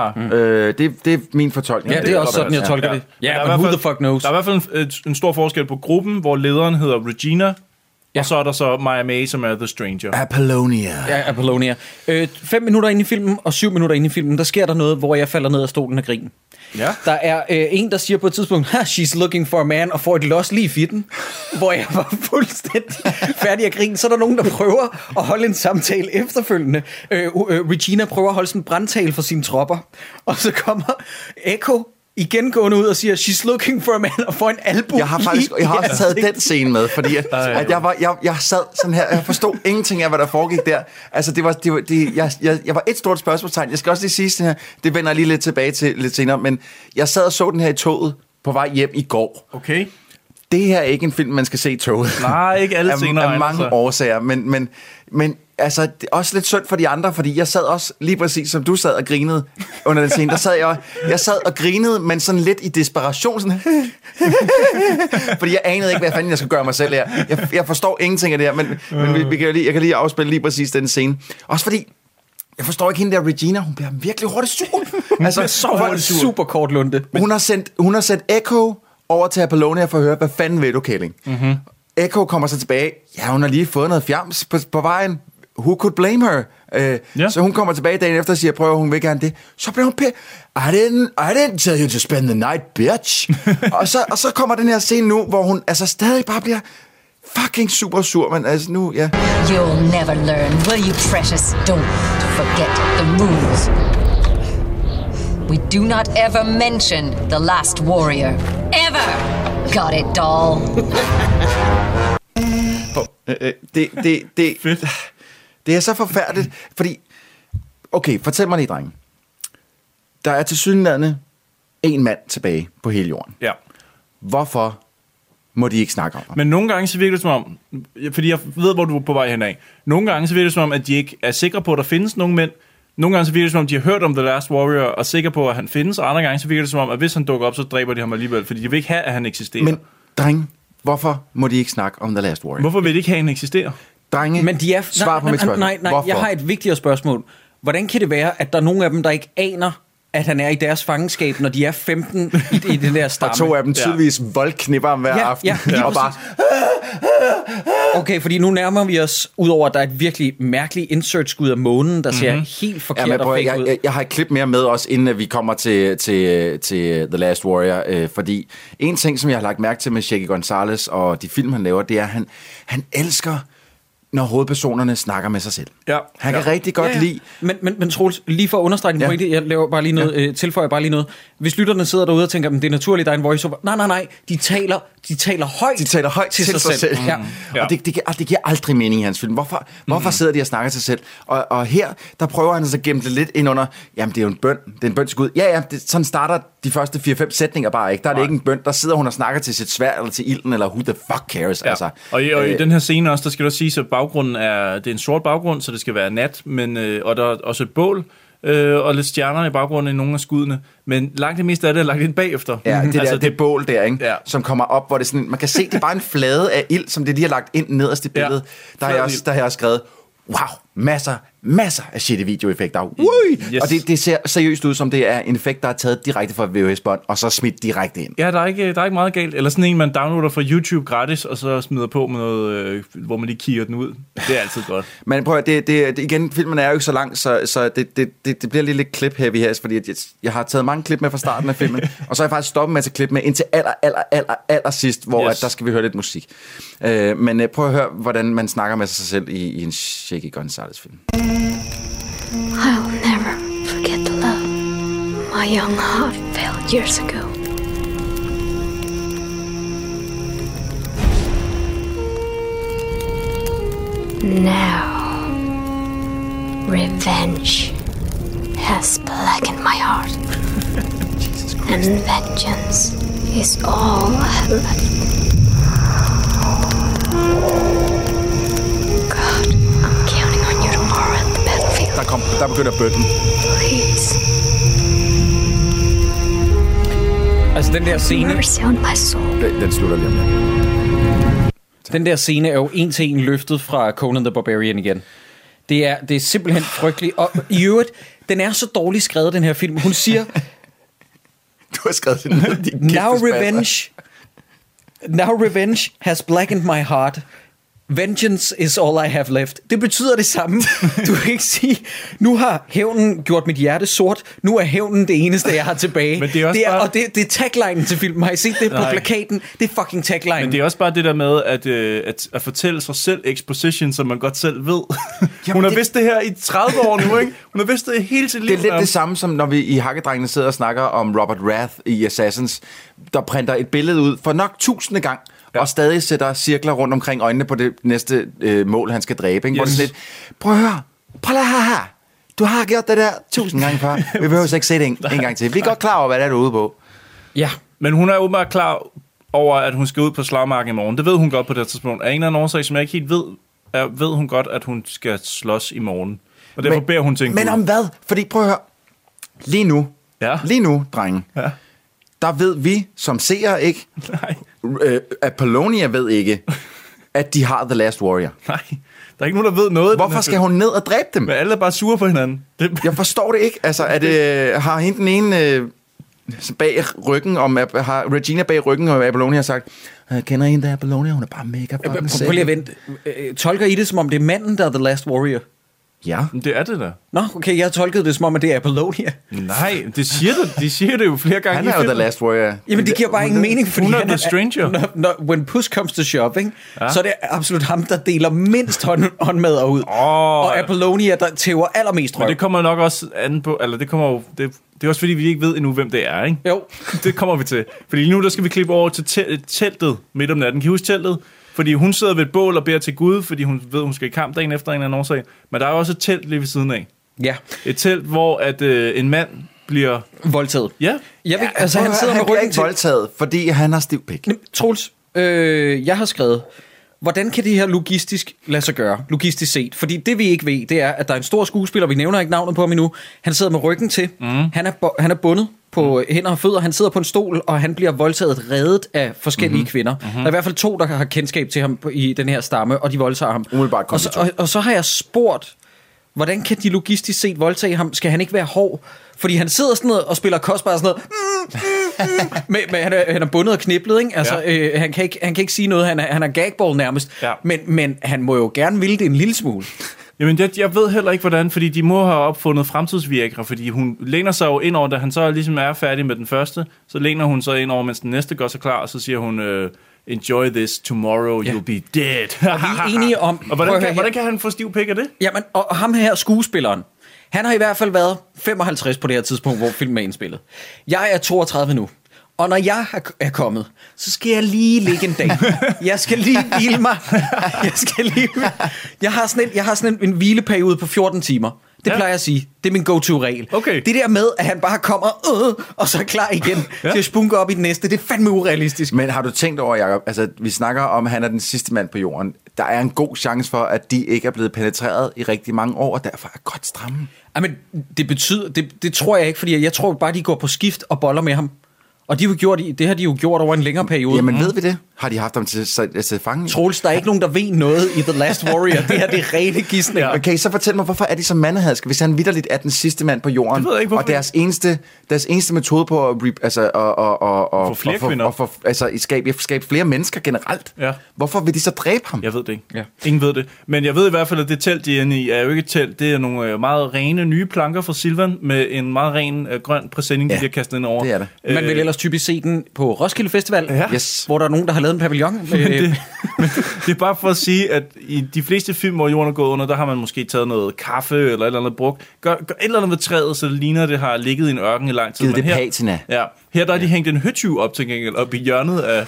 Det er min fortolkning. Ja, det er også sådan, jeg tolker det. Ja, men who the fuck knows? Der er i hvert fald en stor forskel på gruppen, hvor lederen hedder Regina, og så er der så Maya May, som er The Stranger. Apollonia. Ja, Apollonia. 5 minutter inde i filmen og 7 minutter inde i filmen, der sker der noget, hvor jeg falder ned af stolen af grin. Ja. Der er en, der siger på et tidspunkt, she's looking for a man, og får et los lige i fitten, hvor jeg var fuldstændig færdig at grine. Så er der nogen, der prøver at holde en samtale efterfølgende. Regina prøver at holde sådan en brandtale for sine tropper, og så kommer Echo igen gående ud og siger, she's looking for a man, og får en albu. Jeg har også taget den scene med, fordi at jeg sad sådan her, jeg forstod ingenting af, hvad der foregik der. Altså, jeg var et stort spørgsmålstegn. Jeg skal også lige sige sådan her, det vender jeg lige lidt tilbage til lidt senere, men jeg sad og så den her i toget på vej hjem i går. Okay. Det her er ikke en film, man skal se i toget. Nej, ikke alle scener. Af mange årsager, men altså, det er også lidt synd for de andre, fordi jeg sad også lige præcis, som du sad og grinede under den scene. Der sad jeg sad og grinede, men sådan lidt i desperation. Sådan, fordi jeg anede ikke, hvad fanden jeg skulle gøre mig selv her. Jeg forstår ingenting af det her, men jeg kan lige afspille lige præcis den scene. Også fordi, jeg forstår ikke hende der Regina, hun bliver virkelig hurtigt sur. Altså, så hurtigt sur. Super kort lunde. Hun har sendt Echo over til Apollonia for at høre, hvad fanden ved du, Kælling? Mm-hmm. Echo kommer så tilbage. Ja, hun har lige fået noget fjams på vejen. Who could blame her? Så hun kommer tilbage dagen efter og siger, prøver hun vil gerne det. Så bliver hun I didn't tell you to spend the night, bitch. og så kommer den her scene nu, hvor hun altså stadig bare bliver fucking super sur, men altså nu, ja. You'll never learn, will you, precious? Don't forget the rules. We do not ever mention the last warrior. Ever! Got it, doll? Det er så forfærdeligt, fordi... Okay, fortæl mig lige, drenge. Der er tilsyneladende en mand tilbage på hele jorden. Ja. Hvorfor må de ikke snakke om ham? Men nogle gange så virker det som om... Fordi jeg ved, hvor du er på vej henad. Nogle gange så virker det som om, at de ikke er sikre på, at der findes nogle mænd. Nogle gange så virker det som om, de har hørt om The Last Warrior og er sikre på, at han findes. Og andre gange så virker det som om, at hvis han dukker op, så dræber de ham alligevel. Fordi de vil ikke have, at han eksisterer. Men, drenge, hvorfor må de ikke snakke om The Last Warrior? Hvorfor vil de ikke have, at han eksisterer? Drenge, men de er, svar på mit spørgsmål. Nej, jeg har et vigtigere spørgsmål. Hvordan kan det være, at der er nogle af dem, der ikke aner, at han er i deres fangenskab, når de er 15 i den der stamme? Og 2 af dem tydeligvis voldknipper ham hver aften. Ja, og bare... Okay, fordi nu nærmer vi os, udover at der er et virkelig mærkeligt insert-skud af månen, der ser helt forkert og fake ud. Jeg har et klip mere med os, inden vi kommer til The Last Warrior, fordi en ting, som jeg har lagt mærke til med Shaky Gonzalez og de film, han laver, det er, at han elsker, når hovedpersonerne snakker med sig selv. Ja. Han kan rigtig godt lide... Men Troels, lige for at understrege den pointe, jeg laver bare lige noget, tilføjer bare lige noget. Hvis lytterne sidder derude og tænker, det er naturligt, der er en voiceover. Nej. De taler højt. De taler højt til sig selv. Ja. Og det giver aldrig mening i hans film. Hvorfor sidder de og snakker til sig selv? Og her, der prøver han altså at gemme det lidt ind under, jamen det er jo en bøn. Det er en bøn til Gud. Sådan starter de første 4-5 sætninger bare ikke. Der er det ikke en bøn. Der sidder hun og snakker til sit sværd, eller til ilden, eller who the fuck cares. Ja. Altså. Og i den her scene også, der skal du sige, at baggrunden det er en sort baggrund, så det skal være nat, men, og der er også et bål, og lidt stjerner i baggrunden i nogle af skuddene, men langt det meste af det er lagt ind bagefter. Ja, det bål der, ikke? Ja. Som kommer op, hvor det sådan, man kan se, det er bare en flade af ild, som det de har lagt ind nederst i billedet. Der har jeg også skrevet, wow, masser masser af shitty videoeffekter. Yes. Og det ser seriøst ud, som det er en effekt, der er taget direkte fra VHS-bånd, og så smidt direkte ind. Ja, der er ikke meget galt. Eller sådan en, man downloader fra YouTube gratis, og så smider på med noget, hvor man lige kigger den ud. Det er altid godt. Men prøv at igen, filmen er jo ikke så lang, så det bliver lidt clip-heavy her, fordi jeg har taget mange klip med fra starten af filmen, og så har jeg faktisk stoppet med at tage klip med indtil aller sidst, hvor at der skal vi høre lidt musik. Men prøv at høre, hvordan man snakker med sig selv i en Shaky Gonzalez-film. I'll never forget the love my young heart felt years ago. Now, revenge has blackened my heart. And vengeance is all I have left. God, I'm counting on you tomorrow at the battlefield. Der begynder bøtten. Please. Altså, den der scene... Mercy on my soul. Den slutter lige om lidt. Den der scene er jo en til en løftet fra Conan the Barbarian igen. Det er simpelthen frygteligt. Og i øvrigt, den er så dårligt skrevet, den her film. Hun siger... Du har skrevet det ned, Now revenge has blackened my heart. Vengeance is all I have left. Det betyder det samme. Du kan ikke sige, nu har hævnen gjort mit hjerte sort, nu er hævnen det eneste, jeg har tilbage. Men det er også bare... Og det er taglinen til filmen. Har I set det på plakaten? Det er fucking taglinen. Men det er også bare det der med at fortælle sig selv exposition, som man godt selv ved. Hun har vidst det her i 30 år nu, ikke? Hun har vidst det hele sit liv. Det er lidt det samme, som når vi i Hakkedrengene sidder og snakker om Robert Rath i Assassins, der printer et billede ud for nok 1000. gang, og stadig sætter cirkler rundt omkring øjnene på det næste mål, han skal dræbe. Ikke? Yes. Hvor det er lidt, prøv at høre, du har gjort det der 1000 gange før. Vi behøver ikke se det en gang til. Vi er godt klar over, hvad det er, du er ude på. Ja. Men hun er åbenbart klar over, at hun skal ud på slagmarken i morgen. Det ved hun godt på det tidspunkt. Af en eller anden årsag, som jeg ikke helt ved hun godt, at hun skal slås i morgen. Og derfor beder hun til en Men om hvad? Fordi prøv at høre, lige nu, drenge, der ved vi, som seere ikke, Apollonia ved ikke, at de har The Last Warrior. Nej, der er ikke nogen, der ved noget. Hvorfor skal hun ned og dræbe dem? Men alle er bare sure på hinanden. Jeg forstår det ikke. Altså, har hende den ene bag ryggen, har Regina bag ryggen, og Apollonia har sagt, kender I hende der Apollonia? Hun er bare mega fucking sick. Prøv lige at vente. Tolker I det, som om det er manden, der er The Last Warrior? Ja. Det er det da. Nå, okay, jeg har tolket det som om, at det er Apollonia. Nej, de siger det jo flere gange. Han er jo The Last Warrior. Jamen, det giver bare ingen mening, fordi hun er The Stranger. When push comes to shove, ikke? Så er det absolut ham, der deler mindst håndmadder ud. Og Apollonia, der tæver allermest røv. Men det kommer nok også an på, eller det kommer jo... Det er også fordi, vi ikke ved endnu, hvem det er, ikke? Jo. Det kommer vi til. Fordi nu der skal vi klippe over til teltet midt om natten. Kan I huske teltet? Fordi hun sidder ved et bål og beder til Gud, fordi hun ved, hun skal i kamp dagen efter en eller anden årsag. Men der er også et telt lige ved siden af. Ja. Et telt, hvor at, en mand bliver... voldtaget. Ja. Han sidder med ryggen ikke voldtaget, fordi han har stiv pik. Troels, jeg har skrevet, hvordan kan det her logistisk lade sig gøre? Logistisk set. Fordi det vi ikke ved, det er, at der er en stor skuespiller, vi nævner ikke navnet på ham endnu. Han sidder med ryggen til. Han er bundet på hænder og fødder. Han sidder på en stol, og han bliver voldtaget reddet af forskellige kvinder. Der er i hvert fald 2, der har kendskab til ham i den her stamme, og de voldtager ham. Og så har jeg spurgt, hvordan kan de logistisk set voldtage ham? Skal han ikke være hård? Fordi han sidder sådan noget og spiller kostbar sådan noget. Men han er bundet og kniblet, ikke? Altså, han kan ikke sige noget. Han er gagball nærmest. Ja. Men han må jo gerne ville det en lille smule. Jamen, jeg ved heller ikke, hvordan, fordi de må have opfundet fremtidsviagra, fordi hun læner sig jo ind over, da han så ligesom er færdig med den første, så læner hun så ind over, mens den næste går så klar, og så siger hun, enjoy this, tomorrow you'll be dead. Og vi er enige om... Og hvordan kan han få stiv pik af det? Jamen, og ham her, skuespilleren, han har i hvert fald været 55 på det her tidspunkt, hvor filmen er indspillet. Jeg er 32 nu. Og når jeg er kommet, så skal jeg lige ligge en dag. Jeg skal lige hvile mig. Jeg har sådan en hvileperiode på 14 timer. Det plejer jeg at sige. Det er min go-to-regel. Okay. Det der med, at han bare kommer, og så er klar igen til at spunke op i den næste, det er fandme urealistisk. Men har du tænkt over, Jacob, altså vi snakker om, at han er den sidste mand på jorden. Der er en god chance for, at de ikke er blevet penetreret i rigtig mange år, og derfor er godt stramme. Jamen, det betyder, det tror jeg ikke, fordi jeg tror bare, de går på skift og boller med ham. Og det har de jo gjort over en længere periode. Jamen ved vi det? Har de haft ham til fange? Troels, der er ikke nogen, der ved noget i The Last Warrior. Det her, det er rene gidsninger. Ja. Okay, så fortæl mig, hvorfor er de så mandehadske, hvis han vitterligt er den sidste mand på jorden? Det ved jeg ikke, og deres eneste metode på at få flere kvinder. Skabe flere mennesker generelt. Ja. Hvorfor vil de så dræbe ham? Jeg ved det ikke. Ja. Ingen ved det. Men jeg ved i hvert fald, at det telt, de er inde i, er jo ikke et telt. Det er nogle meget rene nye planker fra Silvan med en meget ren grøn præsending, de har kastet ind over. Det er det. Man vil ellers typisk se den på Roskilde Festival, Yes. hvor der er nogen, der har lavet en pavillon. Men det er bare for at sige, at i de fleste film, hvor jorden er gået under, der har man måske taget noget kaffe eller et eller andet brugt. Gør et eller andet ved træet, så det ligner, at det har ligget i en ørken i lang tid. Givet det patina. Ja, her der har de hængt en høtyv op til gengæld, op i hjørnet af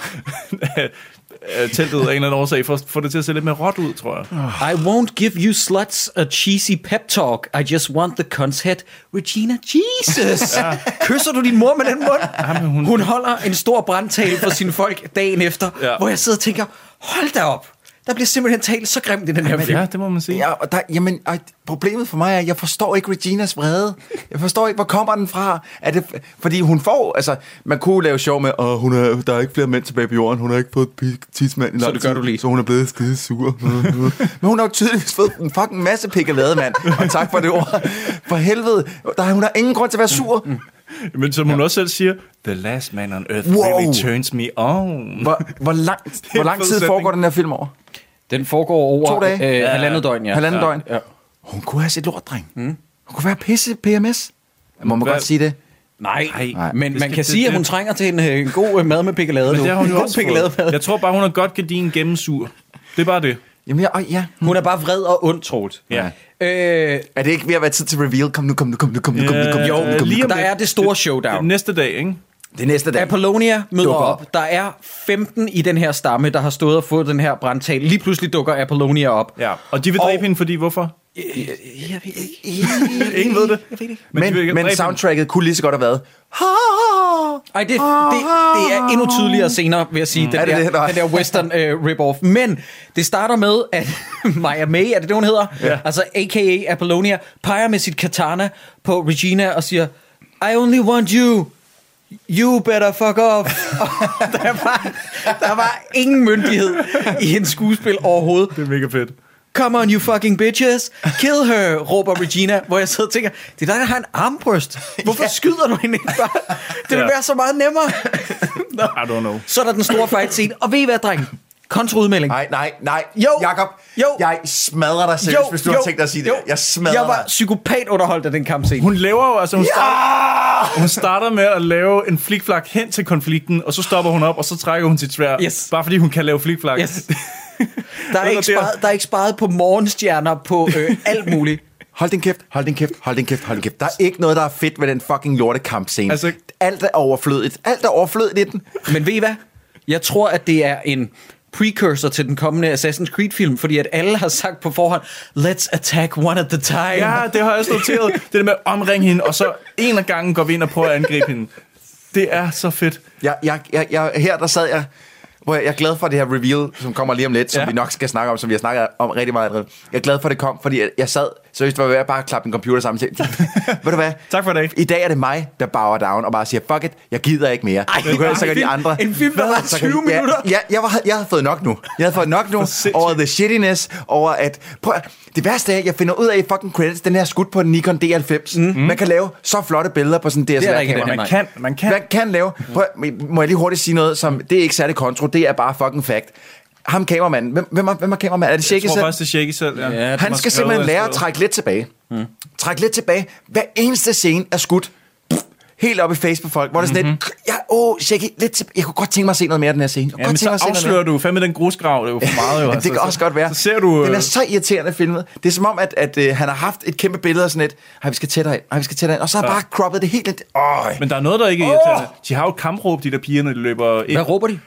teltet af en eller anden årsag, for at få det til at se lidt mere råt ud, tror jeg. I won't give you sluts a cheesy pep talk. I just want the cunts head. Regina Jesus. Ja. Kysser du din mor med den mund? Jamen, hun holder en stor brandtale for sine folk dagen efter, hvor jeg sidder og tænker, hold da op. Der bliver simpelthen talt så grimt i den her film. Ja, det må man sige. Ja, og problemet for mig er, at jeg forstår ikke Reginas vrede. Jeg forstår ikke, hvor kommer den fra? Er det, fordi hun får, altså, man kunne lave sjov med, der er ikke flere mænd tilbage på jorden, hun har ikke fået tidsmand i lang tid, så det gør du lige. Så hun er blevet skide sur. Men hun har jo tydeligvis fået en fucking masse pikkelade, mand. Og tak for det ord. For helvede, hun har ingen grund til at være sur. Men som hun også selv siger, the last man on earth really turns me on. Hvor lang tid foregår den her film over? Den foregår over 2 dage? halvandet døgn, ja. Halvandet døgn? Ja. Hun kunne have sit lort, dreng. Hun kunne være pisse PMS. Må man godt sige det? Nej. Men man kan sige, at hun trænger til en god mad med pikkelade. Men det har hun jo også fået. Jeg tror bare, hun er godt gardin gennemsur. Det er bare det. Jamen, hun er bare vred og ond, Troels. Ja. Er det ikke ved at være tid til reveal? Kom nu. Jo, der er det store showdown. Næste dag, ikke? Det næste dag. Apollonia møder op. Der er 15 i den her stamme, der har stået og fået den her brandtale. Lige pludselig dukker Apollonia op. Ja, og de vil dræbe hende, fordi hvorfor? Jeg ved ikke. Ingen ved det. Jeg ved ikke. Men soundtracket kunne lige så godt have været. Ej, det er endnu tydeligere senere, vil jeg sige, den der western rip-off. Men det starter med, at Maya May, er det hun hedder? Ja. Altså a.k.a. Apollonia, peger med sit katana på Regina og siger, I only want you. You better fuck off. der var ingen myndighed i hendes skuespil overhovedet. Det er mega fedt. Come on, you fucking bitches. Kill her, råber Regina, hvor jeg sidder og tænker, det er dig, der har en armbryst. Hvorfor skyder du hende ikke bare? Det vil være så meget nemmere. I don't know. Så er der den store fight scene. Og ved I hvad, dreng? Kontraudmelding. Nej. Jakob, jeg smadrer dig selv, hvis du har tænkt dig at sige det. Jeg var psykopat underholdt af den kampscene. Hun laver jo, altså hun starter med at lave en flikflak hen til konflikten, og så stopper hun op, og så trækker hun sit sværd. Yes. Bare fordi hun kan lave flikflak. Yes. Der er ikke sparet på morgenstjerner, på alt muligt. Hold din kæft. Der er ikke noget, der er fedt ved den fucking lortekampscene. Altså, alt er overflødigt i den. Men ved I hvad? Jeg tror, at det er en precursor til den kommende Assassin's Creed-film, fordi at alle har sagt på forhånd, let's attack one at the time. Ja, det har jeg noteret. Det der med at omringe hende, og så en af gangen går vi ind og prøver at angribe hende. Det er så fedt. Her der sad jeg, hvor jeg er glad for det her reveal, som kommer lige om lidt, som vi nok skal snakke om, som vi har snakket om rigtig meget. Jeg er glad for, det kom, fordi jeg sad, seriøst var jeg bare at klappe en computer sammen til. Ved du hvad? Tak for det. I dag er det mig, der bower down og bare siger, fuck it, jeg gider ikke mere. Så kan de andre. En film, der var 20 minutter. Jeg havde fået nok nu. Over the shittiness, over at... Det værste er, at jeg finder ud af i fucking credits, den her skud på en Nikon D90. Man kan lave så flotte billeder på sådan en DSLR-kamera. Man kan lave. Må jeg lige hurtigt sige noget, som det er ikke særlig kontro, det er bare fucking fact. Ham kameramanden. Hvem er kameramanden? Er det Shaky selv? Jeg tror faktisk, det er Shaky selv, ja. Han skal simpelthen lære at trække lidt tilbage. Trække lidt tilbage. Hver eneste scene er skudt helt op i face på folk, hvor det er sådan lidt, Shaky, lidt jeg kunne godt tænke mig at se noget mere af den her scene. Ja, men så afslører du fandme den grusgrav, det er jo for meget jo. Det kan også godt være. Så ser du... Den er så irriterende filmet. Det er som om, at han har haft et kæmpe billede af sådan et, vi skal tættere ind, og så har bare croppet det helt lidt. Men der er noget, der ikke er irriterende. De har jo et kampråb, de der piger, når de løber ind. Hvad råber de?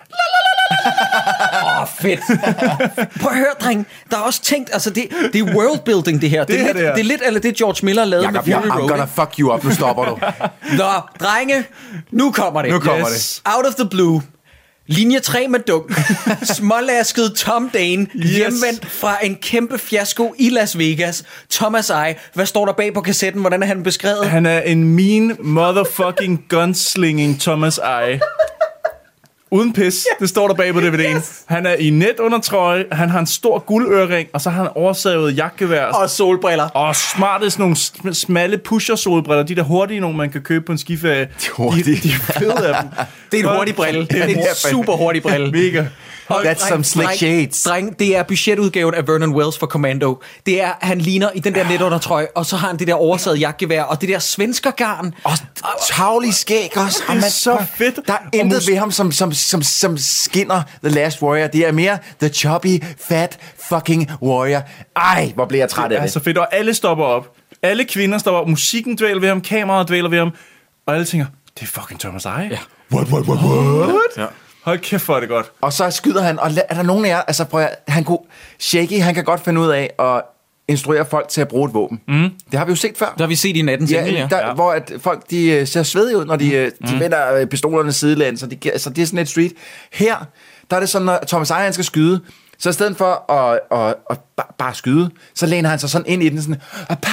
Fedt. Prøv at høre, dreng. Der er også tænkt, altså det er worldbuilding, det her. Det er lidt eller det George Miller lavede med Fury Road. I'm gonna fuck you up. Nu stopper du. Nå, drenge. Nu kommer det. Det. Out of the blue. Linje 3 med dunk. Smålasket Tom Dane. Hjemvendt fra en kæmpe fiasko i Las Vegas. Thomas Eje. Hvad står der bag på kassetten? Hvordan er han beskrevet? Han er en mean motherfucking gunslinging Thomas Eje. Uden pis. Det står der bag på DVD'en. Yes. Han er i netundertrøje, han har en stor guldørering, og så har han oversavet jagtgevær. Og solbriller. Og smarte sådan nogle smalle pusher-solbriller. De der hurtige nogle, man kan købe på en skiferie. De er fede af dem. Det er en hurtig brille. Det er en super hurtig brille. Mega. That's some slick shades. Dreng, det er budgetudgaven af Vernon Wells for Commando. Det er, han ligner i den der netundertrøje, og så har han det der oversaget jagtgevær, og det der svenskergarn. Og tavlig skæg også. Det er så fedt. Der er intet ved ham, som skinner The Last Warrior. Det er mere the chubby, fat fucking warrior. Ej, hvor bliver jeg træt af det. Det er så fedt, og alle stopper op. Alle kvinder stopper op. Musikken dvæler ved ham, kameraet dvæler ved ham. Og alle tænker, det er fucking Thomas Eje. Ja. What? Ja. Hold kæft, hvor er det godt. Og så skyder han, og er der nogen af jer, altså prøv at, Shaky, han kan godt finde ud af at instruere folk til at bruge et våben. Det har vi jo set før. Det har vi set i nattens engel, ja. Hvor at folk, de ser svedige ud, når de vender pistolerne sidelæns, så det er sådan et street. Her, der er det sådan, når Thomas Eje skal skyde, så i stedet for at bare skyde, så læner han sig sådan ind i den sådan,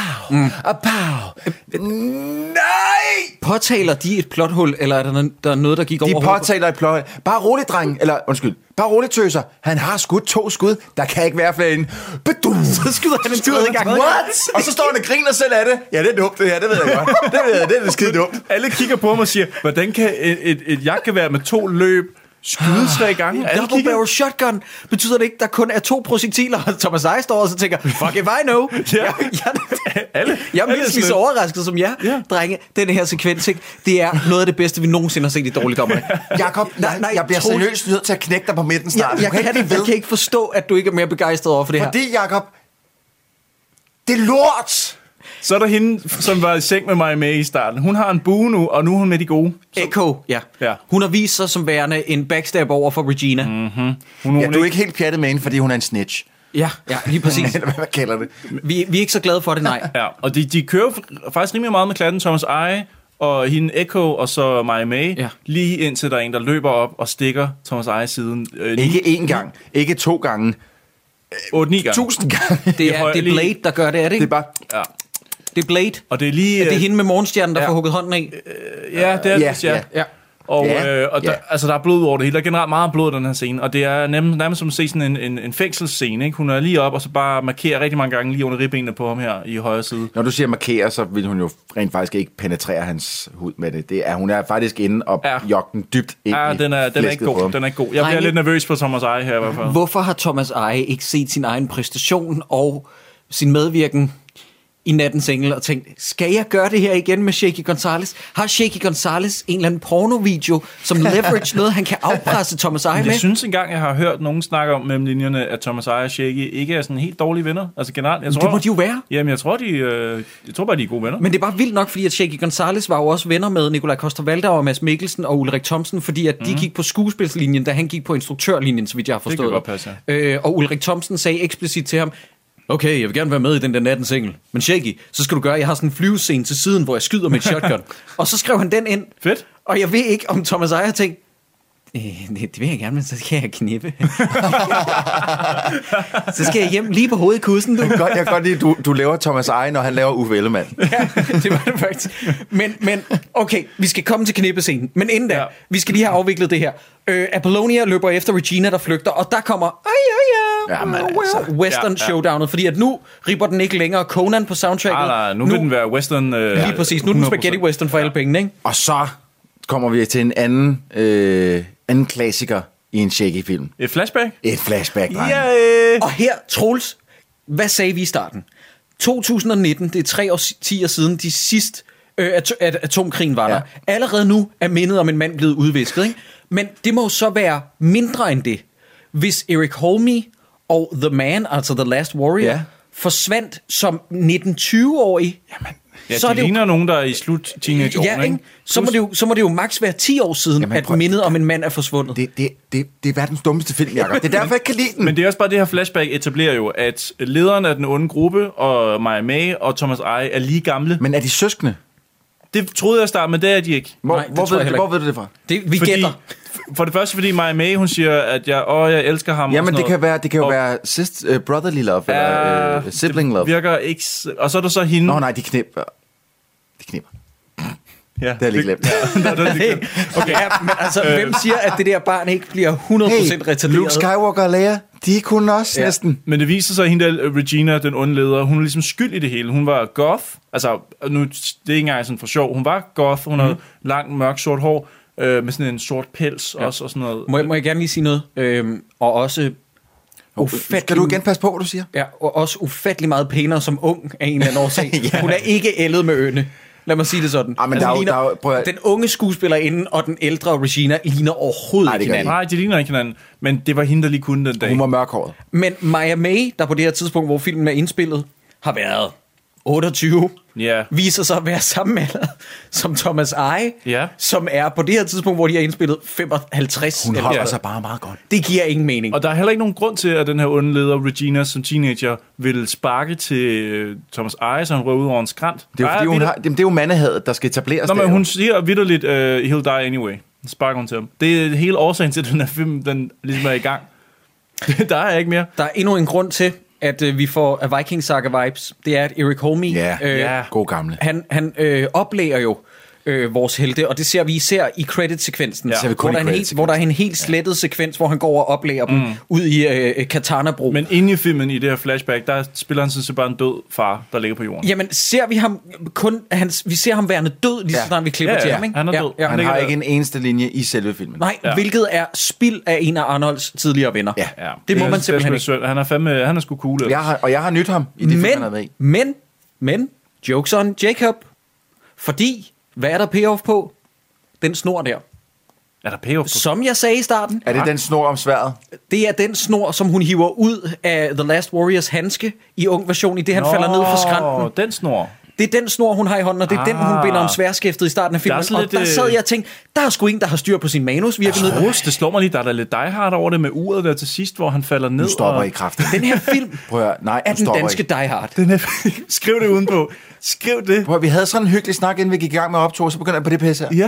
apow. Nej! Påtaler de et plothul, eller er der noget, der gik over? De påtaler et plothul. Bare roligt, dreng. Eller, undskyld. Bare roligt, tøser. Han har skudt 2 skud. Der kan ikke være flere end. Så skyder han en tredje gang. What? Og så står han og griner selv af det. Ja, det er dumt, det her. Det ved jeg godt. Det er skide dumt. Alle kigger på ham og siger, hvordan kan et jagtgevær med 2 løb skyde 3 gange? Double barrel shotgun. Betyder det ikke, der kun er 2 projektiler? Og Thomas Eje står og så tænker, fuck if I know. Ja. Jeg er mindst lige så overrasket som jer. Ja. Drenge, den her sekvens, ikke? Det er noget af det bedste, vi nogensinde har set i Dårligdommerne. Jakob, nej, jeg bliver seriøst nødt til at knække dig på midten snart. Jeg kan ikke forstå, at du ikke er mere begejstret over for det her. Fordi, Jakob, det er lort! Så er der hende, som var i seng med mig med i starten. Hun har en bue nu, og nu er hun med de gode. Echo, ja. Hun har vist sig som værende en backstab over for Regina. Du er ikke helt pjattet med hende, fordi hun er en snitch. Ja, lige præcis. Hvad kalder det? Vi er ikke så glade for det, nej. Ja, og de kører faktisk rimelig meget med klatten. Thomas Eje og hende Echo og så Maya May. Ja. Lige indtil der er en, der løber op og stikker Thomas Eje siden. Ikke 1 gang, ikke 2 gange. 8-9 gange. 1000 gange. Det er Blade, der gør det, er det ikke? Det er bare... Ja. Det er Blade. Og det er lige... Er det hende med morgenstjernen, der får hugget hånden af? Ja, det er det, ja. Og der er blod over det hele. Der er generelt meget blod i den her scene. Og det er nærmest som at se sådan en fængselsscene. Ikke? Hun er lige op og så bare markerer rigtig mange gange lige under ribbenene på ham her i højre side. Når du siger markerer, så vil hun jo rent faktisk ikke penetrere hans hud med det. Hun er faktisk inde og jogge den dybt ind i den er ikke god. Den er ikke god. Jeg bliver lidt nervøs på Thomas Eje her i hvert fald. Hvorfor har Thomas Eje ikke set sin egen præstation og sin medvirken i nattens engel og tænkt, skal jeg gøre det her igen med Shaky Gonzalez? Har Shaky Gonzalez en eller anden pornovideo, som leverage noget, han kan afpresse Thomas Eje med? Jeg synes engang, jeg har hørt nogen snakke om mellem linjerne, at Thomas Eje og Shaky ikke er sådan helt dårlige venner. Altså generelt. Det må de jo være. Jamen, jeg tror bare, de er gode venner. Men det er bare vildt nok, fordi at Shaky Gonzalez var jo også venner med Nikolaj Coster-Waldau og Mads Mikkelsen og Ulrik Thomsen, fordi at de gik på skuespilslinjen, da han gik på instruktørlinjen, så vidt jeg har forstået. Det kan godt passe, ja. Og Ulrik Thomsen sagde eksplicit til ham, okay, jeg vil gerne være med i den der nattens engel. Men Shaky, så skal du gøre, jeg har sådan en flyvescene til siden, hvor jeg skyder med et shotgun. Og så skrev han den ind. Fedt. Og jeg ved ikke, om Thomas Eje har tænkt, det vil jeg gerne, men så skal jeg knippe. Så skal jeg hjem lige på hovedet i kussen, du. Jeg kan godt lide, du laver Thomas Eje, når han laver Uffe Ellemann. Ja, det var det faktisk. Men okay, vi skal komme til knippescenen. Men inden da, vi skal lige have afviklet det her. Apollonia løber efter Regina, der flygter, og der kommer western showdownet, fordi at nu ripper den ikke længere Conan på soundtracket. Nej, nu vil den være western. Lige præcis, nu er den spaghetti western for alle pengene, ikke? Og så kommer vi til en anden klassiker i en Shaky-film. Et flashback? Et flashback, dreng. Yeah. Og her, Troels, hvad sagde vi i starten? 2019, det er 3 årtier siden de sidste atomkrigen var der. Allerede nu er mindet om en mand blevet udvisket, ikke? Men det må så være mindre end det, hvis Eric Holme og The Man, altså The Last Warrior, forsvandt som 19-20-årig. Jamen, ja, så det ligner jo nogen, der er i slut teenageårene, ikke? Så må det jo maks være 10 år siden, at mindet om en mand er forsvundet. Det er verdens dummeste film, Jacob. Det er derfor, jeg kan lide den. Men det er også bare, det her flashback etablerer jo, at lederen af den onde gruppe, og Maya May og Thomas Eje, er lige gamle. Men er de søskende? Det troede jeg at starte, men det er de ikke. Hvor ved du det fra? Vi gætter. For det første, fordi Maya May, hun siger, at jeg elsker ham. Jamen, det kan jo være brotherly love, eller sibling love. Virker ikke... Og så er der så hende... Nå nej, de knipper. Det har jeg lige glemt. Okay, ja, men altså, hvem siger, at det der barn ikke bliver 100% retarderet? Luke Skywalker og Leia, de kunne også næsten. Men det viser sig, at hende der, Regina, den onde leder, hun er ligesom skyld i det hele. Hun var goth. Altså, nu, det er ikke engang sådan for sjov. Hun var goth. Hun havde langt, mørkt, sort hår. Med sådan en sort pels også og sådan noget. Må jeg gerne lige sige noget? Og også Skal du igen passe på, hvad du siger? Ja, og også ufattelig meget pænere som ung af en eller anden årsag. Hun er ikke ældet med ørne. Lad mig sige det sådan. Men den unge skuespillerinde og den ældre Regina ligner overhovedet ikke hinanden. Nej, de ligner ikke hinanden. Men det var hende, der lige kunne den dag. Hun var mørkhåret. Men Maya May, der på det her tidspunkt, hvor filmen er indspillet, har været 28, viser sig at være samme alder som Thomas Eje, som er på det her tidspunkt, hvor de har indspillet 55. Hun holder sig bare meget godt. Det giver ingen mening. Og der er heller ikke nogen grund til, at den her onde leder, Regina, som teenager, vil sparke til Thomas Eje, så han rører ud over en skrant. Det er jo, fordi det er jo mandehadet, der skal etableres. Men hun siger vitterligt, he'll die anyway. Så sparker hun til ham. Det er hele årsagen til, at den her film, den ligesom er i gang. Der er ikke mere. Der er endnu en grund til, at vi får Viking Saga vibes. Det er, at Eric Holme, god gamle. Han oplærer jo vores helte, og det ser vi især i credit-sekvensen, hvor der er en helt slettet sekvens, hvor han går og oplærer dem ud i Katana-bro. Men inde i filmen, i det her flashback, der spiller han sådan bare en død far, der ligger på jorden. Jamen, ser vi ham vi ser ham værende død, lige så snart vi klipper til ham, ikke? Han er død. Han har ikke en eneste linje i selve filmen. Nej, hvilket er spild af en af Arnolds tidligere venner. Ja. Det må man simpelthen ikke. Han er sgu cool. Jeg har nydt ham i det film, han er med i. Men, jokes on Jacob. Fordi, hvad er der payoff på? Den snor der. Er der payoff på? Som jeg sagde i starten. Er det den snor om sværdet? Det er den snor, som hun hiver ud af The Last Warriors handske i ung version, i det han falder ned fra skrænten. Den snor. Det er den snor, hun har i hånden, og det er den, hun binder om sværskæftet i starten af filmen. Der sad jeg og tænkte, der er sgu en, der har styr på sin manus. Det slår mig lige, der er lidt Die Hard over det med uret der til sidst, hvor han falder ned. Nu stopper i kraften. Den her film er den danske Die Hard. Skriv det udenpå. Skriv det. Vi havde sådan en hyggelig snak, inden vi gik i gang med optog, så begynder jeg på det pisse her. Ja.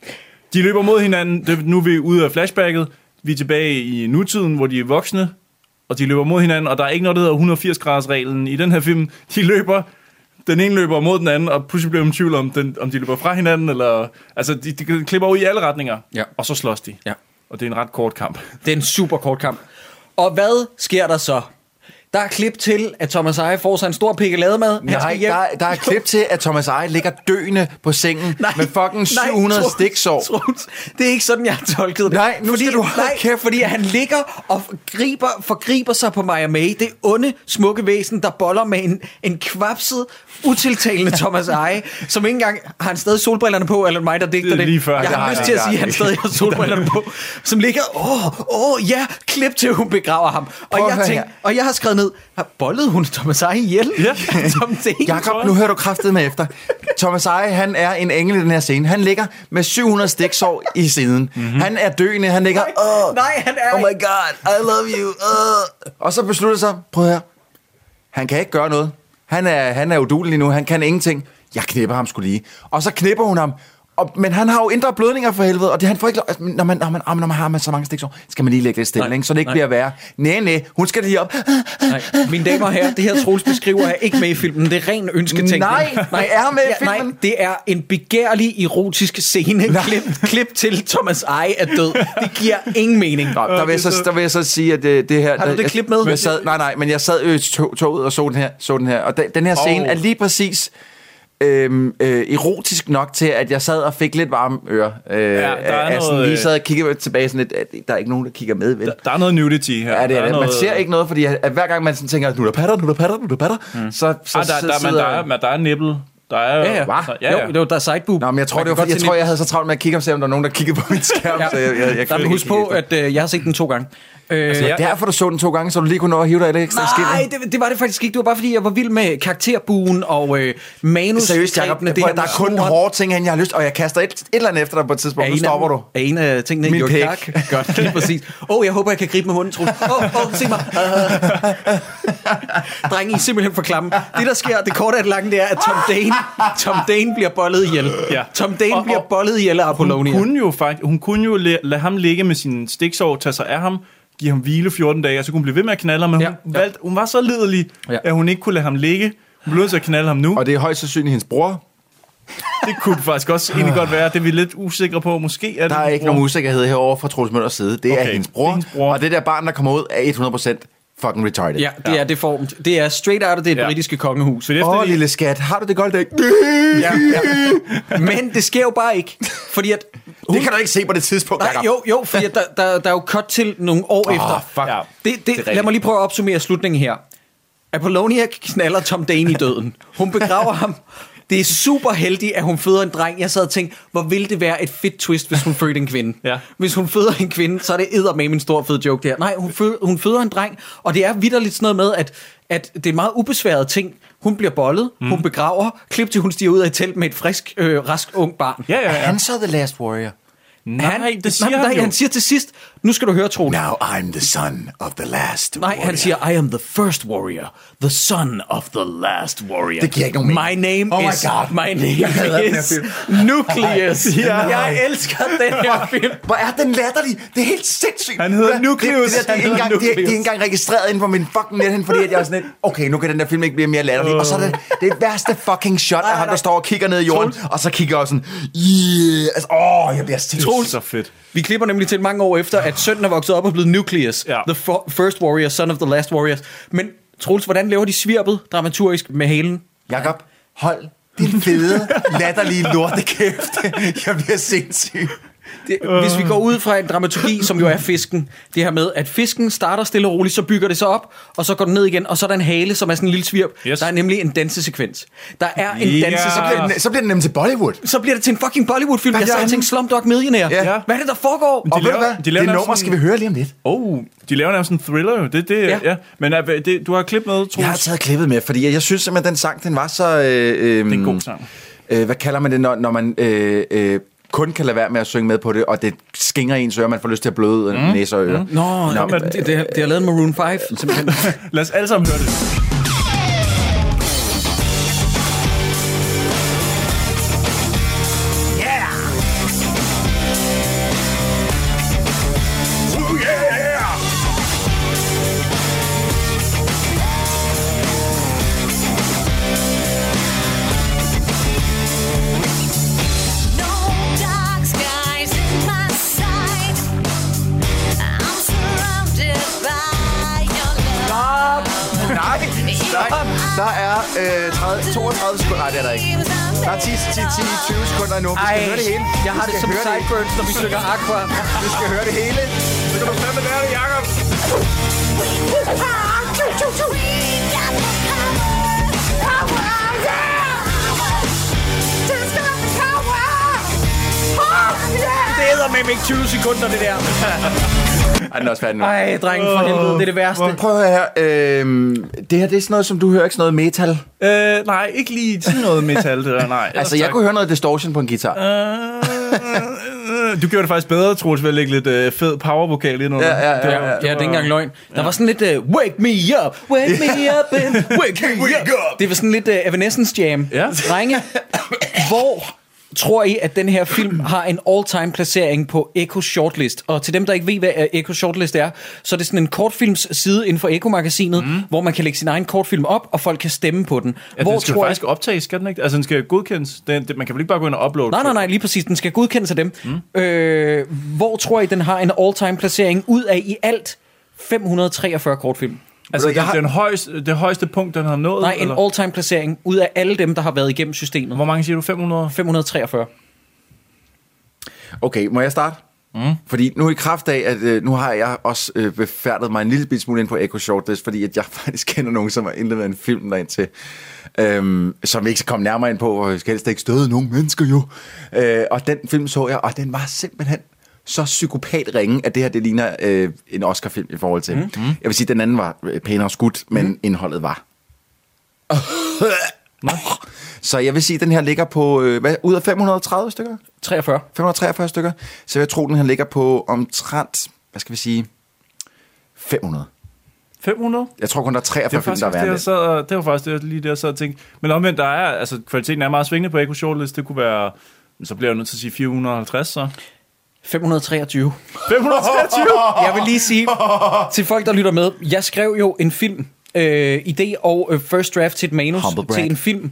De løber mod hinanden. Nu er vi ude af flashbacket. Vi er tilbage i nutiden, hvor de er voksne. Og de løber mod hinanden, og der er ikke noget, der hedder 180 graders reglen i den her film. De løber. Den ene løber mod den anden, og pludselig bliver man i tvivl om de løber fra hinanden, eller... Altså, de klipper ud i alle retninger, og så slås de. Ja. Og det er en ret kort kamp. Det er en super kort kamp. Og hvad sker der så? Der er klip til, at Thomas Eje får sig en stor pikkelademad. Nej, der er klip til, at Thomas Eje ligger døende på sengen med fucking 700 stiksår. Det er ikke sådan, jeg har tolket det. Nej, nu skal du holde kæft. Fordi han ligger og forgriber sig på Maya May. Det onde, smukke væsen, der boller med en kvapset, utiltalende Thomas Eje, som ikke engang har han stadig solbrillerne på, eller mig, der digter det. Lige før, jeg har lyst til at sige, at han stadig har solbrillerne på. Som ligger, klip til, hun begraver ham. Og jeg har skrevet ned, bollede hun Thomas Eje ihjel? Ja. Jakob, nu hører du kraftet med efter. Thomas Eje, han er en engel i den her scene. Han ligger med 700 stiksår i siden. Mm-hmm. Han er døende, han ligger, han er oh my god, I love you. Og så beslutter sig, prøv her. Han kan ikke gøre noget. Han er uduelig nu, han kan ingenting. Jeg knipper ham sgu lige. Og så knipper hun ham. Men han har jo indre blødninger for helvede, og det han får ikke lov. Når man har så mange stiksår, skal man lige lægge lidt stille, så det ikke bliver værre. Nej, hun skal lige op. Nej, mine damer og herrer, det her Troels beskriver er ikke med i filmen. Det er ren ønsketænkning. Nej, er med i filmen. Nej, det er en begærlig, erotisk scene. Klip til Thomas Eje er død. Det giver ingen mening. Nå, der vil jeg så sige, at det her... Har du det klip med? Nej, men jeg sad i toget og så den her. Og den her scene er lige præcis... erotisk nok til, at jeg sad og fik lidt varme ører. Lige sad og kiggede tilbage sådan lidt, at der er ikke nogen, der kigger med. Vel? Der er noget nudity her. Ja, det er det. Man ser ikke noget, fordi at hver gang man sådan tænker, nu er der patter, der er nippel. Der er jo, der er sideboob. Nå, men jeg tror, jeg havde så travlt med at kigge om, om der er nogen, der kiggede på min skærm. Så jeg der vil huske på, at jeg har set den 2 gange. Derfor du så den 2 gange, så du lige kunne nå at hive dig et ekstra skin. Nej, det var det faktisk ikke. Det var bare fordi, jeg var vild med karakterbuen og manus. Seriøst, Jacob, der er kun hårde ting, jeg har lyst, og jeg kaster et eller andet efter dig på et tidspunkt. Nu stopper du. Er en af tingene min pæk. Godt, lige præcis. Jeg håber, jeg kan gribe med munden, Troels. Se mig. Drenge, I er simpelthen for klamme. Det, der sker, det korte af det lange, det er, at Tom Dane bliver bollet ihjel. Ja. Tom Dane bliver bollet ihjel af Apollonia. Hun kunne jo lade ham ligge med sin stiksår, tage sig af ham, give ham hvile 14 dage, og så kunne hun blive ved med at knalde ham, men hun var så liderlig, at hun ikke kunne lade ham ligge. Hun blev nødt til at knalde ham nu. Og det er højst sandsynligt hendes bror. Det kunne faktisk også egentlig godt være. Det er vi lidt usikre på. Måske er det Der er ikke nogen usikkerhed herovre fra Troels Møllers side. Det er Okay, hendes det er hendes bror. og det der barn, der kommer ud, er 100% fucking retarded. Ja, det er deformt. Det er straight out af det britiske kongehus. Så det er efter, Lille skat, har du det godt i dag? Ja. Men det sker jo bare ikke. Fordi at Det kan du ikke se på det tidspunkt, nej, Jacob. jo, fordi at der er jo cut til nogle år efter. Fuck. Ja. Lad mig lige prøve at opsummere slutningen her. Apollonia knaller Tom Dane i døden. Hun begraver ham. Det er super heldigt, at hun føder en dreng. Jeg sad og tænkte, hvor ville det være et fedt twist, hvis hun fødte en kvinde. Ja. Hvis hun føder en kvinde, så er det eddermame en stor fed joke der. Nej, hun føder en dreng, og det er vitterligt sådan noget med, at det er meget ubesværet ting. Hun bliver bollet, hun begraver, klip til hun stiger ud af et telt med et frisk, rask, ung barn. Ja. Han så The Last Warrior. Nej, det siger han jo. Han siger til sidst, nu skal du høre, Troels. Now I'm the son of the last Nej, han siger, I am the first warrior, the son of the last warrior. Det giver ikke nogen My name my is, God. my name is Nucleus. Jeg elsker den her film. Hvor er den latterlig? Det er helt sindssygt. Han hedder Nucleus. Det er ikke engang registreret inden på min fucking net, fordi at jeg er sådan lidt, okay, nu kan den der film ikke blive mere latterlig. Og så er det værste fucking shot af ham, der står og kigger ned i jorden, og så kigger jeg også sådan, altså, jeg bliver sindssygt. Så fedt. Vi klipper nemlig til mange år efter, at sønnen er vokset op og blevet Nucleus. Ja. The first warrior, son of the last warriors. Men Troels, hvordan laver de svirpet dramaturgisk med halen? Jakob, hold din fede, latterlige lortekæft. Jeg bliver sindssyg. Hvis vi går ud fra en dramaturgi, som jo er fisken, det her med, at fisken starter stille og roligt, så bygger det sig op, og så går den ned igen, og så er der en hale, som er sådan en lille svirp. Yes. Der er nemlig en dansesekvens. Der er en dansesekvens. Så bliver den nemt til Bollywood. Så bliver det til en fucking Bollywood-film. Jeg sad og tænkte Slumdog Millionaire. Ja. Hvad er det, der foregår? Og ved du hvad? de laver Det nummer sådan- skal vi høre lige om lidt. De laver nærmest en thriller jo. Ja. Men du har klippet noget, Troels. Jeg har taget klippet med, fordi jeg synes simpelthen, den sang, den var så... Det er en god sang. Hvad kalder man det, når man kun kan lade være med at synge med på det, og det skinger ens øre, man får lyst til at bløde næse og øre. Nå, det har lavet Maroon 5, simpelthen. Lad os alle sammen høre det. Der er 32 sekunder. Nej, det er der ikke. Der er 10-20 sekunder endnu. Vi skal høre det hele. Jeg har det som sideburns, når vi synger Aqua. Vi skal høre det hele. Så kan du fandme lære det, Jacob. Det æder med ikke 20 sekunder, det der. Ej, den er også færdig nu. Ej, drengen, for helvede, det er det værste. Prøv at høre her. Det her, det er sådan noget, som du hører ikke sådan noget metal. Nej, ikke lige sådan noget metal, det der, nej. Altså, jeg kunne høre noget distortion på en guitar. Du gjorde det faktisk bedre, Troels, ved at lægge lidt fed powervokal ind under. Ja. Ja, det er ikke engang løgn. Der var sådan lidt, wake me up, wake me up, and wake me up. Det var sådan lidt Evanescence Jam. Ja. Drenge, hvor tror I, at den her film har en all-time placering på Echo Shortlist? Og til dem, der ikke ved, hvad Echo Shortlist er, så er det sådan en kortfilms side inden for Echo-magasinet, hvor man kan lægge sin egen kortfilm op, og folk kan stemme på den. Ja, Hvor den skal faktisk optages, skal den ikke? Altså, den skal godkendes. Man kan vel ikke bare gå ind og uploade? Nej, lige præcis. Den skal godkendes af dem. Hvor tror I, den har en all-time placering ud af i alt 543 kortfilm? Altså, det højeste punkt, den har nået? Nej, en eller? all-time placering ud af alle dem, der har været igennem systemet. Hvor mange siger du? 500? 543. Okay, må jeg starte? Fordi nu i kraft af, at nu har jeg også befærdet mig en lille smule ind på Echo Shortlist, fordi at jeg faktisk kender nogen, som har indlevet en film derind til, som vi ikke skal komme nærmere ind på, hvor jeg skal helst ikke støde nogen mennesker jo. Og den film så jeg, og den var simpelthen så psykopat-ringe, at det her, det ligner en Oscar-film i forhold til. Jeg vil sige, at den anden var pænere skudt, men indholdet var... Så jeg vil sige, at den her ligger på... ud af 530 stykker? 43. 543 stykker. Så jeg tror, den her ligger på omtrent... Hvad skal vi sige? 500. 500? Jeg tror kun, der er 43 film, der er værende. Det var faktisk lige det, jeg sad og tænkte. Men omvendt, der er... Altså, kvaliteten er meget svingende på Echo Shortlist. Det kunne være... Så bliver jeg nødt til at sige 450, så... 523. 523? Jeg vil lige sige til folk, der lytter med, jeg skrev jo en film, idé og first draft til et manus til en film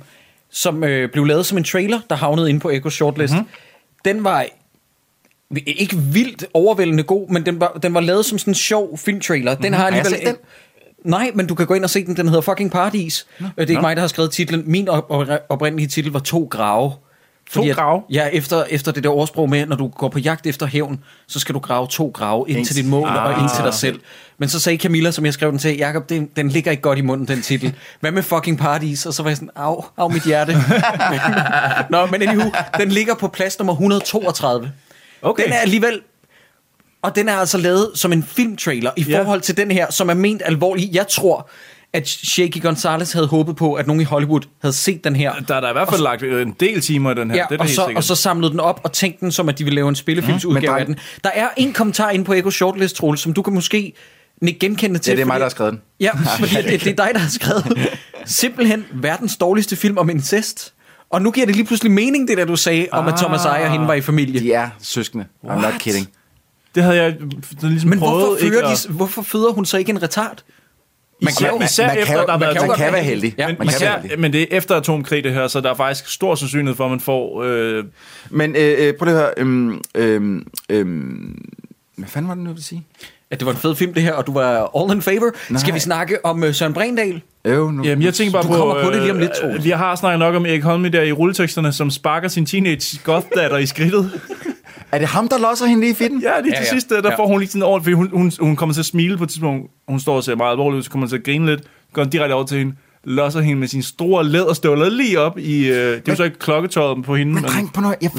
som blev lavet som en trailer, der havnede inde på Echo Shortlist. Den var ikke vildt overvældende god, men den var lavet som sådan en sjov filmtrailer. Den har alligevel... Har jeg set den? Nej, men du kan gå ind og se den. Den hedder fucking Paradis. Det er ikke mig, der har skrevet titlen. Min oprindelige titel var 2 grave. To grave? Ja, efter det der ordsprog med, når du går på jagt efter hævn, så skal du grave 2 grave ind til dit mål og ind til dig selv. Men så sagde Camilla, som jeg skrev den til, Jakob, den ligger ikke godt i munden, den titel. Hvad med fucking Paradis? Og så var jeg sådan, af mit hjerte. men anywho, den ligger på plads nummer 132. Okay. Den er alligevel... Og den er altså lavet som en filmtrailer i forhold til den her, som er ment alvorlig. Jeg tror, at Shaky Gonzalez havde håbet på, at nogen i Hollywood havde set den her. Der er der i hvert fald lagt en del timer i den her. Ja, det er og så samlede den op og tænkte den som, at de ville lave en spillefilmsudgave af den. Der er en kommentar inde på Echo Shortlist, Troels, som du kan måske genkende til. Ja, det er mig, der har skrevet den. Ja, fordi det er dig, der har skrevet. Simpelthen verdens dårligste film om incest. Og nu giver det lige pludselig mening, det der du sagde, om at Thomas Eje og hende var i familie. De er søskende. I'm not kidding. Det havde jeg ligesom men prøvet. hvorfor føder hun så ikke en retard? Man kan være heldig. Ja, men det er efter atomkrig det her, så der er faktisk stor sandsynlighed for, at man får... Men prøv lige at høre... hvad fanden var det nu, jeg ville sige? At det var en fed film det her, og du var all in favor. Nej. Skal vi snakke om Søren Bregendahl? Jamen, jeg tænker bare du kommer på det lige om lidt, Troels. Jeg har snakket nok om Erik Holme der i rulleteksterne, som sparker sin teenage goth-datter i skridtet. Er det ham, der losser hende lige i fitten? Ja, lige til sidst, der får hun lige sådan over, fordi hun kommer til at smile på et tidspunkt. Hun står og ser meget alvorligt ud, så kommer hun til at grine lidt, går direkte over til hende, losser hende med sine store læderstøvler lige op i... det er jo så ikke klokketøjet på hende. Men dreng på noget, jeg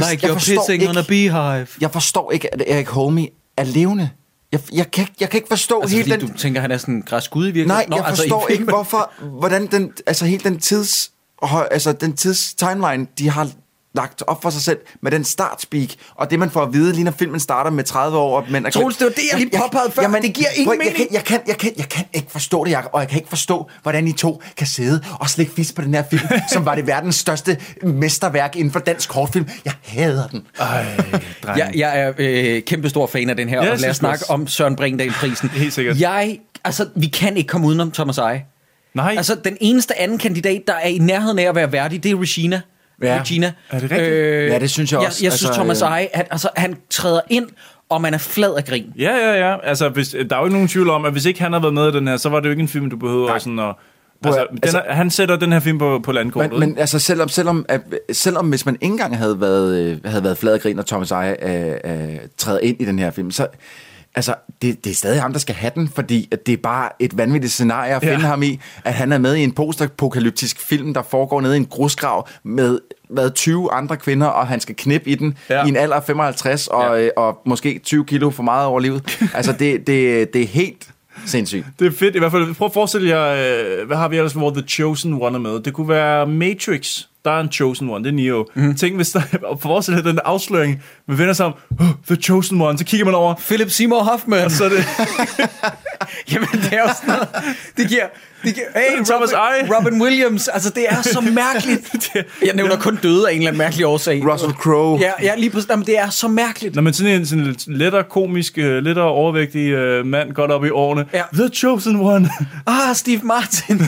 forstår ikke, at Erik Holme er levende. Jeg kan ikke forstå altså, helt den... Du tænker, han er sådan en græsk gud i virkeligheden? Nej, jeg forstår ikke, hvordan den... Altså hele den tids timeline, de har lagt op for sig selv med den startspeak, og det man får at vide, lige når filmen starter med 30 år. Troels, det var det, jeg lige påpegede før. Jamen, det giver ingen mening. Jeg kan ikke forstå det, Jacob, og jeg kan ikke forstå, hvordan I to kan sidde og slække fisk på den her film, som var det verdens største mesterværk inden for dansk kortfilm. Jeg hader den. Jeg er kæmpestor fan af den her, og lad os snakke om Søren Bregendahl-prisen. Helt sikkert. Vi kan ikke komme udenom Thomas Eje. Nej. Altså, den eneste anden kandidat, der er i nærheden af at være værdig, det er Regina. Ja. Regina. Er det rigtigt? Ja, det synes jeg også. Jeg synes, Thomas Eje, han træder ind, og man er flad af grin. Ja. Altså, der er jo ikke nogen tvivl om, at hvis ikke han havde været med i den her, så var det jo ikke en film, du behøver sådan at... Han sætter den her film på landkortet. Men altså, selvom hvis man ikke engang havde været flad af grin, og Thomas Eje træder ind i den her film, så... Altså, det er stadig ham, der skal have den, fordi at det er bare et vanvittigt scenarie at finde ham i, at han er med i en postapokalyptisk film, der foregår nede i en grusgrav med 20 andre kvinder, og han skal knippe i den i en alder af 55, og måske 20 kilo for meget over livet. Altså, det er helt sindssygt. Det er fedt. I hvert fald, prøv at forestille jer, hvad har vi ellers, hvor The Chosen One er med? Det kunne være Matrix. Der er en Chosen One, det er Neo. Tænk, hvis der forestiller den der afsløring, man vender sig om, The Chosen One, så kigger man over, Philip Seymour Hoffman. og så er det... Jamen, det er jo sådan noget. Det giver hey, Thomas Eje. Robin Williams. Altså, det er så mærkeligt. Jeg nævner kun døde af en eller anden mærkelig årsag. Russell Crowe. Ja, lige pludselig. Jamen, det er så mærkeligt. Når man sådan en lidt lettere komisk, lettere overvægtig mand godt op i årene. Ja. The Chosen One. Steve Martin.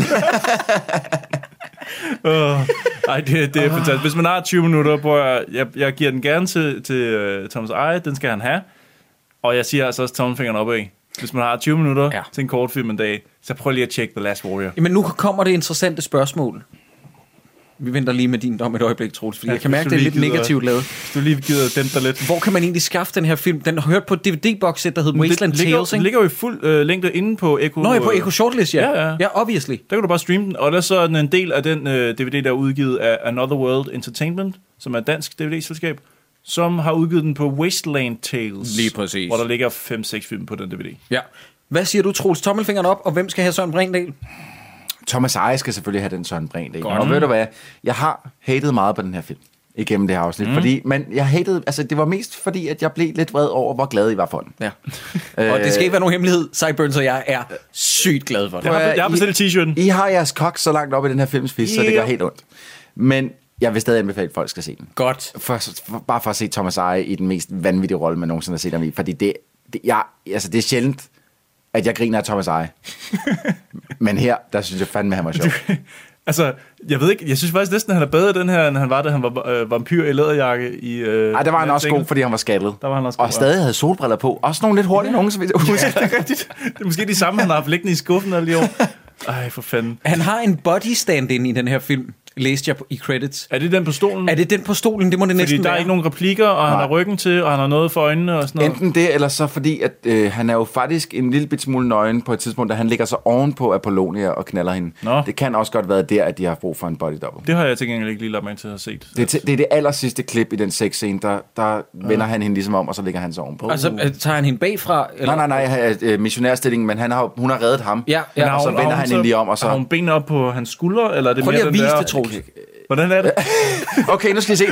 Ej, det er fantastisk. Hvis man har 20 minutter, hvor jeg giver den gerne til Thomas Eje, den skal han have. Og jeg siger altså også tommelfingeren opad. Hvis man har 20 minutter til en kortfilm en dag, så prøv lige at tjekke The Last Warrior. Jamen nu kommer det interessante spørgsmål. Vi venter lige med din dom et øjeblik, Troels, fordi jeg kan mærke, det er lidt negativt lavet. Hvis du lige gider dæmpe dig lidt. Hvor kan man egentlig skaffe den her film? Den har hørt på et DVD-box-sæt, der hedder Wasteland Tales, Den ligger jo i fuld længde inde på Echo. Nå, på Echo Shortlist, ja. Ja, obviously. Der kan du bare streame den, og der er så en del af den DVD, der er udgivet af Another World Entertainment, som er et dansk DVD-selskab, som har udgivet den på Wasteland Tales. Lige præcis. Hvor der ligger 5-6 film på den DVD. Ja. Hvad siger du, Troels? Tommelfingeren op, og hvem skal have Søren Bregendahl? Thomas Eje skal selvfølgelig have den Søren Bregendahl. Og ved du hvad, jeg har hatet meget på den her film igennem det her afsnit, fordi, men jeg hatede, altså det var mest fordi, at jeg blev lidt vred over, hvor glad I var for den. Ja. Og det skal ikke være nogen hemmelighed, Sideburns og jeg er sygt glad for det. Jeg har bestilt t-shirten. I har jeres kok så langt op i den her films fisk, så det gør helt ondt. Men jeg vil stadig anbefale, at folk skal se den. Godt. Bare for at se Thomas Eje i den mest vanvittige rolle, man nogensinde har set ham i, fordi det er sjældent, at jeg griner af Thomas Eje. Men her, der synes jeg fandme, han var sjov. Altså, jeg ved ikke, jeg synes faktisk næsten, at han er bedre den her, end han var vampyr i læderjakke i... Nej, der var han også god, fordi han var skaldet. Der var han også god, og stadig havde solbriller på. Også nogle lidt hurtige nogen, så vidt jeg husker. Det er rigtigt. Det er måske de samme, han har haft liggende i skuffen alle de år. Ej, for fanden. Han har en body stand-in i den her film, læste jeg i credits. Er det den på stolen? Er det den på stolen? Det må det næsten være. Fordi der er ikke nogen replikker, og han har ryggen til, og han har noget for øjnene og sådan noget. Enten det, eller så fordi, at han er jo faktisk en lille bit smule nøgen på et tidspunkt, da han ligger så oven på Apollonia og knalder hende. Nå. Det kan også godt være der, at de har brug for en body double. Det har jeg til gengæld ikke lige lagt mig til at have set. Det er det aller sidste klip i den sexscene, der vender han hende ligesom om, og så ligger han så ovenpå. Altså, tager han hende bagfra? Eller? Nej, missionærstillingen, men hun har reddet ham. Ja. Og så vender han hende lige om, og så... Har hun benene op på hans skuldre, eller er det prøv lige mere at den vise der... det, Troels. Hvordan er det? Okay, nu skal I se.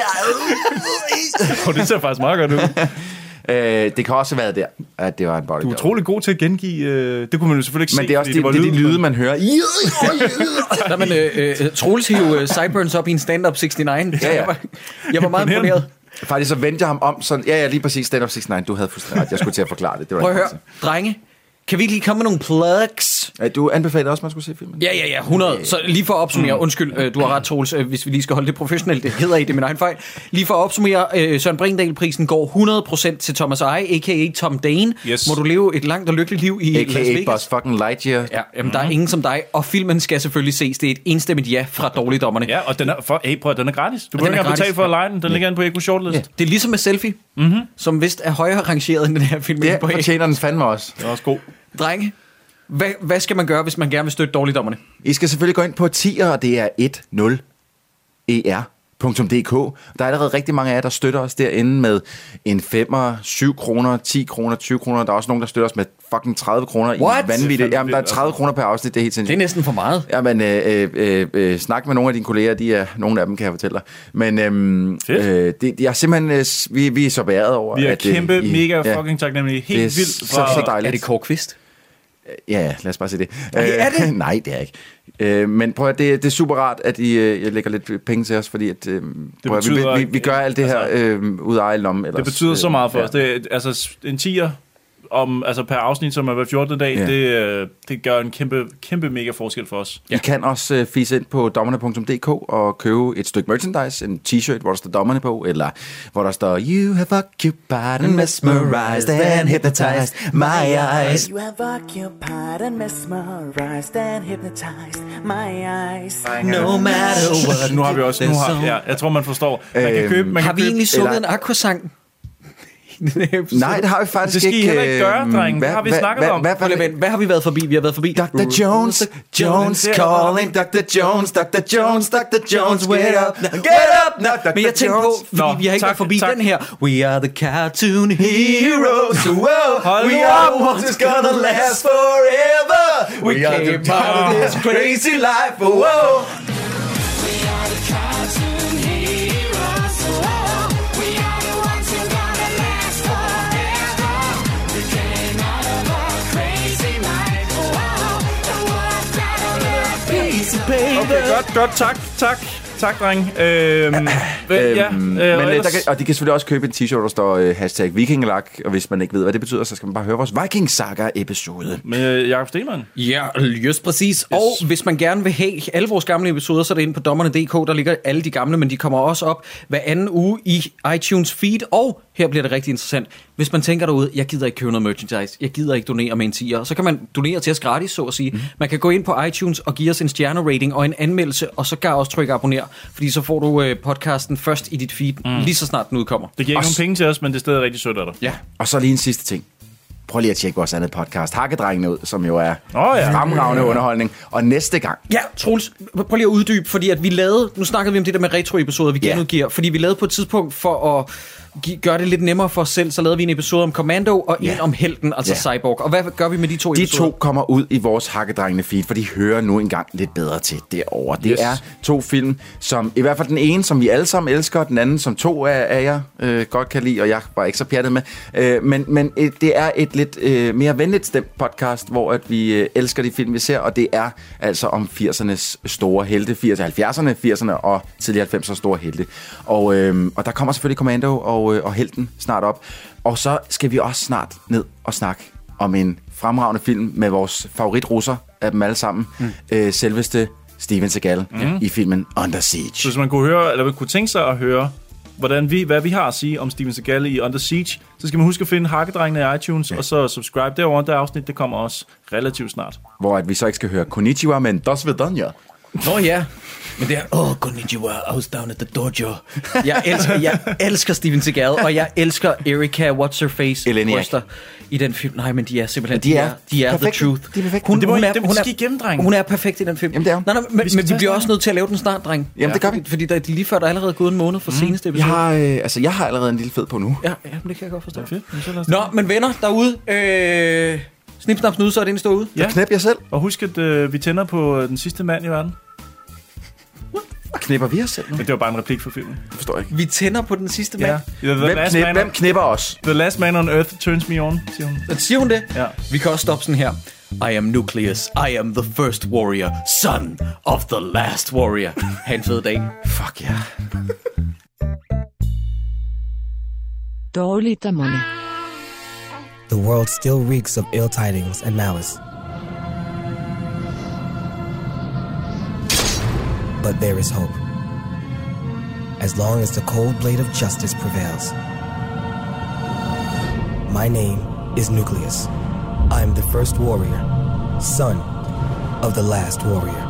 Det ser faktisk meget godt ud. Det kan også være der, at det var en body double. Du er utrolig god til at gengive... det kunne man jo selvfølgelig ikke se, men det er også de lyde, man hører. Nej, men Troels hiver Sideburns op i en stand-up 69. Ja. Jeg var meget imponeret. Faktisk så vendte jeg ham om sådan... Ja, lige præcis stand-up 69. Du havde fuldstændig ret. Jeg skulle til at forklare det. Prøv at høre, drenge. Kan vi ikke lige komme med nogle plugs? Du anbefalede også, at man skulle se filmen? Ja, 100. Så lige for at opsummere, undskyld, du har ret, Troels, hvis vi lige skal holde det professionelt, det hedder I, det er min egen fejl. Lige for at opsummere, Søren Brindal-prisen går 100% til Thomas Eje, a.k.a. Tom Dane. Yes. Må du leve et langt og lykkeligt liv i Las Vegas. A.k.a. Buzz fucking Lightyear. Ja, jamen, der er ingen som dig, og filmen skal selvfølgelig ses. Det er et enstemmigt ja fra Dårligdommerne. Ja, og den er gratis. Du behøver ikke at betale for at lege den. Den ligger inde på Eko Shortlist. Ja. Det er ligesom med Selfie, som vist er højere rangeret end den her film. Det fortjener den fandme også. Det er også god. Drenge, hvad skal man gøre, hvis man gerne vil støtte Dårligdommerne? I skal selvfølgelig gå ind på tier, og det er 10er.dk. Der er allerede rigtig mange af jer, der støtter os derinde med en 5'er, 7 kroner, 10 kroner, 20 kroner. Der er også nogen, der støtter os med fucking 30 kroner i vanvittigt. Jamen, der er 30 kroner per afsnit, det er helt sindssygt. Det er næsten for meget. Jamen, snak med nogle af dine kolleger, nogle af dem kan jeg fortælle dig. Men jeg er simpelthen, vi er så bæret over. Vi er kæmpe, mega fucking taknemmelige. Helt vildt. Så dejligt. Er det Kåre Kvist? Ja, lad os bare se det. Er det? Nej, det er ikke. Men prøv at det er super rart, at I lægger lidt penge til os, fordi at, vi gør alt det her ud af egen lomme. Det betyder så meget for os. Det er, altså en 10'er per afsnit, som er hver 14. dag, det gør en kæmpe mega forskel for os. I kan også fise ind på dommerne.dk og købe et stykke merchandise, en t-shirt, hvor der står dommerne på, eller hvor der står You have occupied and mesmerized and hypnotized my eyes. You have occupied and mesmerized and hypnotized my eyes. No matter what. Nu har vi også, jeg tror man forstår. Man kan købe, har vi egentlig sunget en aquasang? Nej, det har vi faktisk ikke. Det skal I heller ikke gøre, drenge. Hvad har vi snakket om? Hvad har vi været forbi? Vi har været forbi Dr. Jones, Jones calling, Dr. Jones, Dr. Jones, Dr. Jones, get up, get up, now, Dr. Men jeg tænkte på, fordi vi har ikke været forbi den her. We are the cartoon heroes, we are ones that's gonna last forever. We came out of this crazy life, whoa. We are the cartoon heroes, we are the ones who gonna last forever. We came out of our crazy life, the world's got a little piece of paper. Okay, godt, tak, dreng. Og de kan selvfølgelig også købe en t-shirt, der står hashtag Vikingelak, og hvis man ikke ved, hvad det betyder, så skal man bare høre vores Viking Saga-episode. Med Jakob Stegelmann. Ja, just præcis. Yes. Og hvis man gerne vil have alle vores gamle episoder, så er det inde på dommerne.dk, der ligger alle de gamle, men de kommer også op hver anden uge i iTunes feed, og her bliver det rigtig interessant. Hvis man tænker derude, jeg gider ikke købe noget merchandise, jeg gider ikke donere med en 10'er, så kan man donere til os gratis, så at sige. Man kan gå ind på iTunes og give os en stjernerating og en anmeldelse, og så kan også trykke abonner, fordi så får du podcasten først i dit feed, lige så snart den udkommer. Det giver ikke nogen penge til os, men det er stadig rigtig sødt af dig. Ja. Og så lige en sidste ting. Prøv lige at tjekke vores andet podcast, Hakkedrengene ud, som jo er fremragende underholdning. Og næste gang... Ja, Troels, prøv lige at uddybe, fordi at vi lavede... Nu snakkede vi om det der med retro-episoder, vi genudgiver. Fordi vi lavede på et tidspunkt for at gøre det lidt nemmere for os selv, så lavede vi en episode om Commando og en om Helten, altså Cyborg. Og hvad gør vi med de to episoder? De to kommer ud i vores Hakkedrengene feed, for de hører nu engang lidt bedre til derovre. Det er to film, som i hvert fald den ene, som vi alle sammen elsker, den anden, som to af jer godt kan lide, og jeg var ikke så pjattet med. Men det er et lidt mere venligt stemt podcast, hvor at vi elsker de film, vi ser, og det er altså om 80'ernes store helte, 70'erne, 80'erne og tidligere 90'ers store helte. Og der kommer selvfølgelig Commando og Helten snart op. Og så skal vi også snart ned og snakke om en fremragende film med vores favoritrusser af dem alle sammen. Selveste Steven Seagal i filmen Under Siege. Så hvis man kunne høre, eller man kunne tænke sig at høre, hvad vi har at sige om Steven Seagal i Under Siege, så skal man huske at finde Hakkedrengene i iTunes, og så subscribe derovre. Det afsnit, det kommer også relativt snart. Hvor at vi så ikke skal høre Konnichiwa, men dos vidania. Nå ja, men det er, konnichiwa, I was down at the dojo. Jeg elsker Steven Seagal, og jeg elsker Erika What's-Her-Face bryster i den film. Nej, men de er simpelthen, de er the truth. De er perfekte. Hun skal igennem, dreng. Hun er perfekt i den film. Jamen, det er hun. Nej, men vi bliver også nødt til at lave den snart, dreng. Jamen, det gør vi. Fordi der lige før, der er allerede gået en måned fra seneste episode. Jeg har allerede en lille fed på nu. Ja, men det kan jeg godt forstå. Fedt. Nå, men venner derude, snip, snap, snud, så er det eneste derude. Ja. Knæp jer selv. Og husk, at vi tænder på den sidste mand i verden. Knipper vi os selv nu? Men det var bare en replik for filmen. Det forstår jeg ikke. Vi tænder på den sidste mand. Ja. Hvem knipper os? The last man on earth turns me on, siger hun. Siger hun det? Ja. Vi kan også stoppe sådan her. I am Nucleus. I am the first warrior. Son of the last warrior. Ha' en fed dag. Fuck ja. Yeah. Dårligdommerne. The world still reeks of ill tidings and malice. But there is hope. As long as the cold blade of justice prevails. My name is Nucleus. I am the first warrior, son of the last warrior.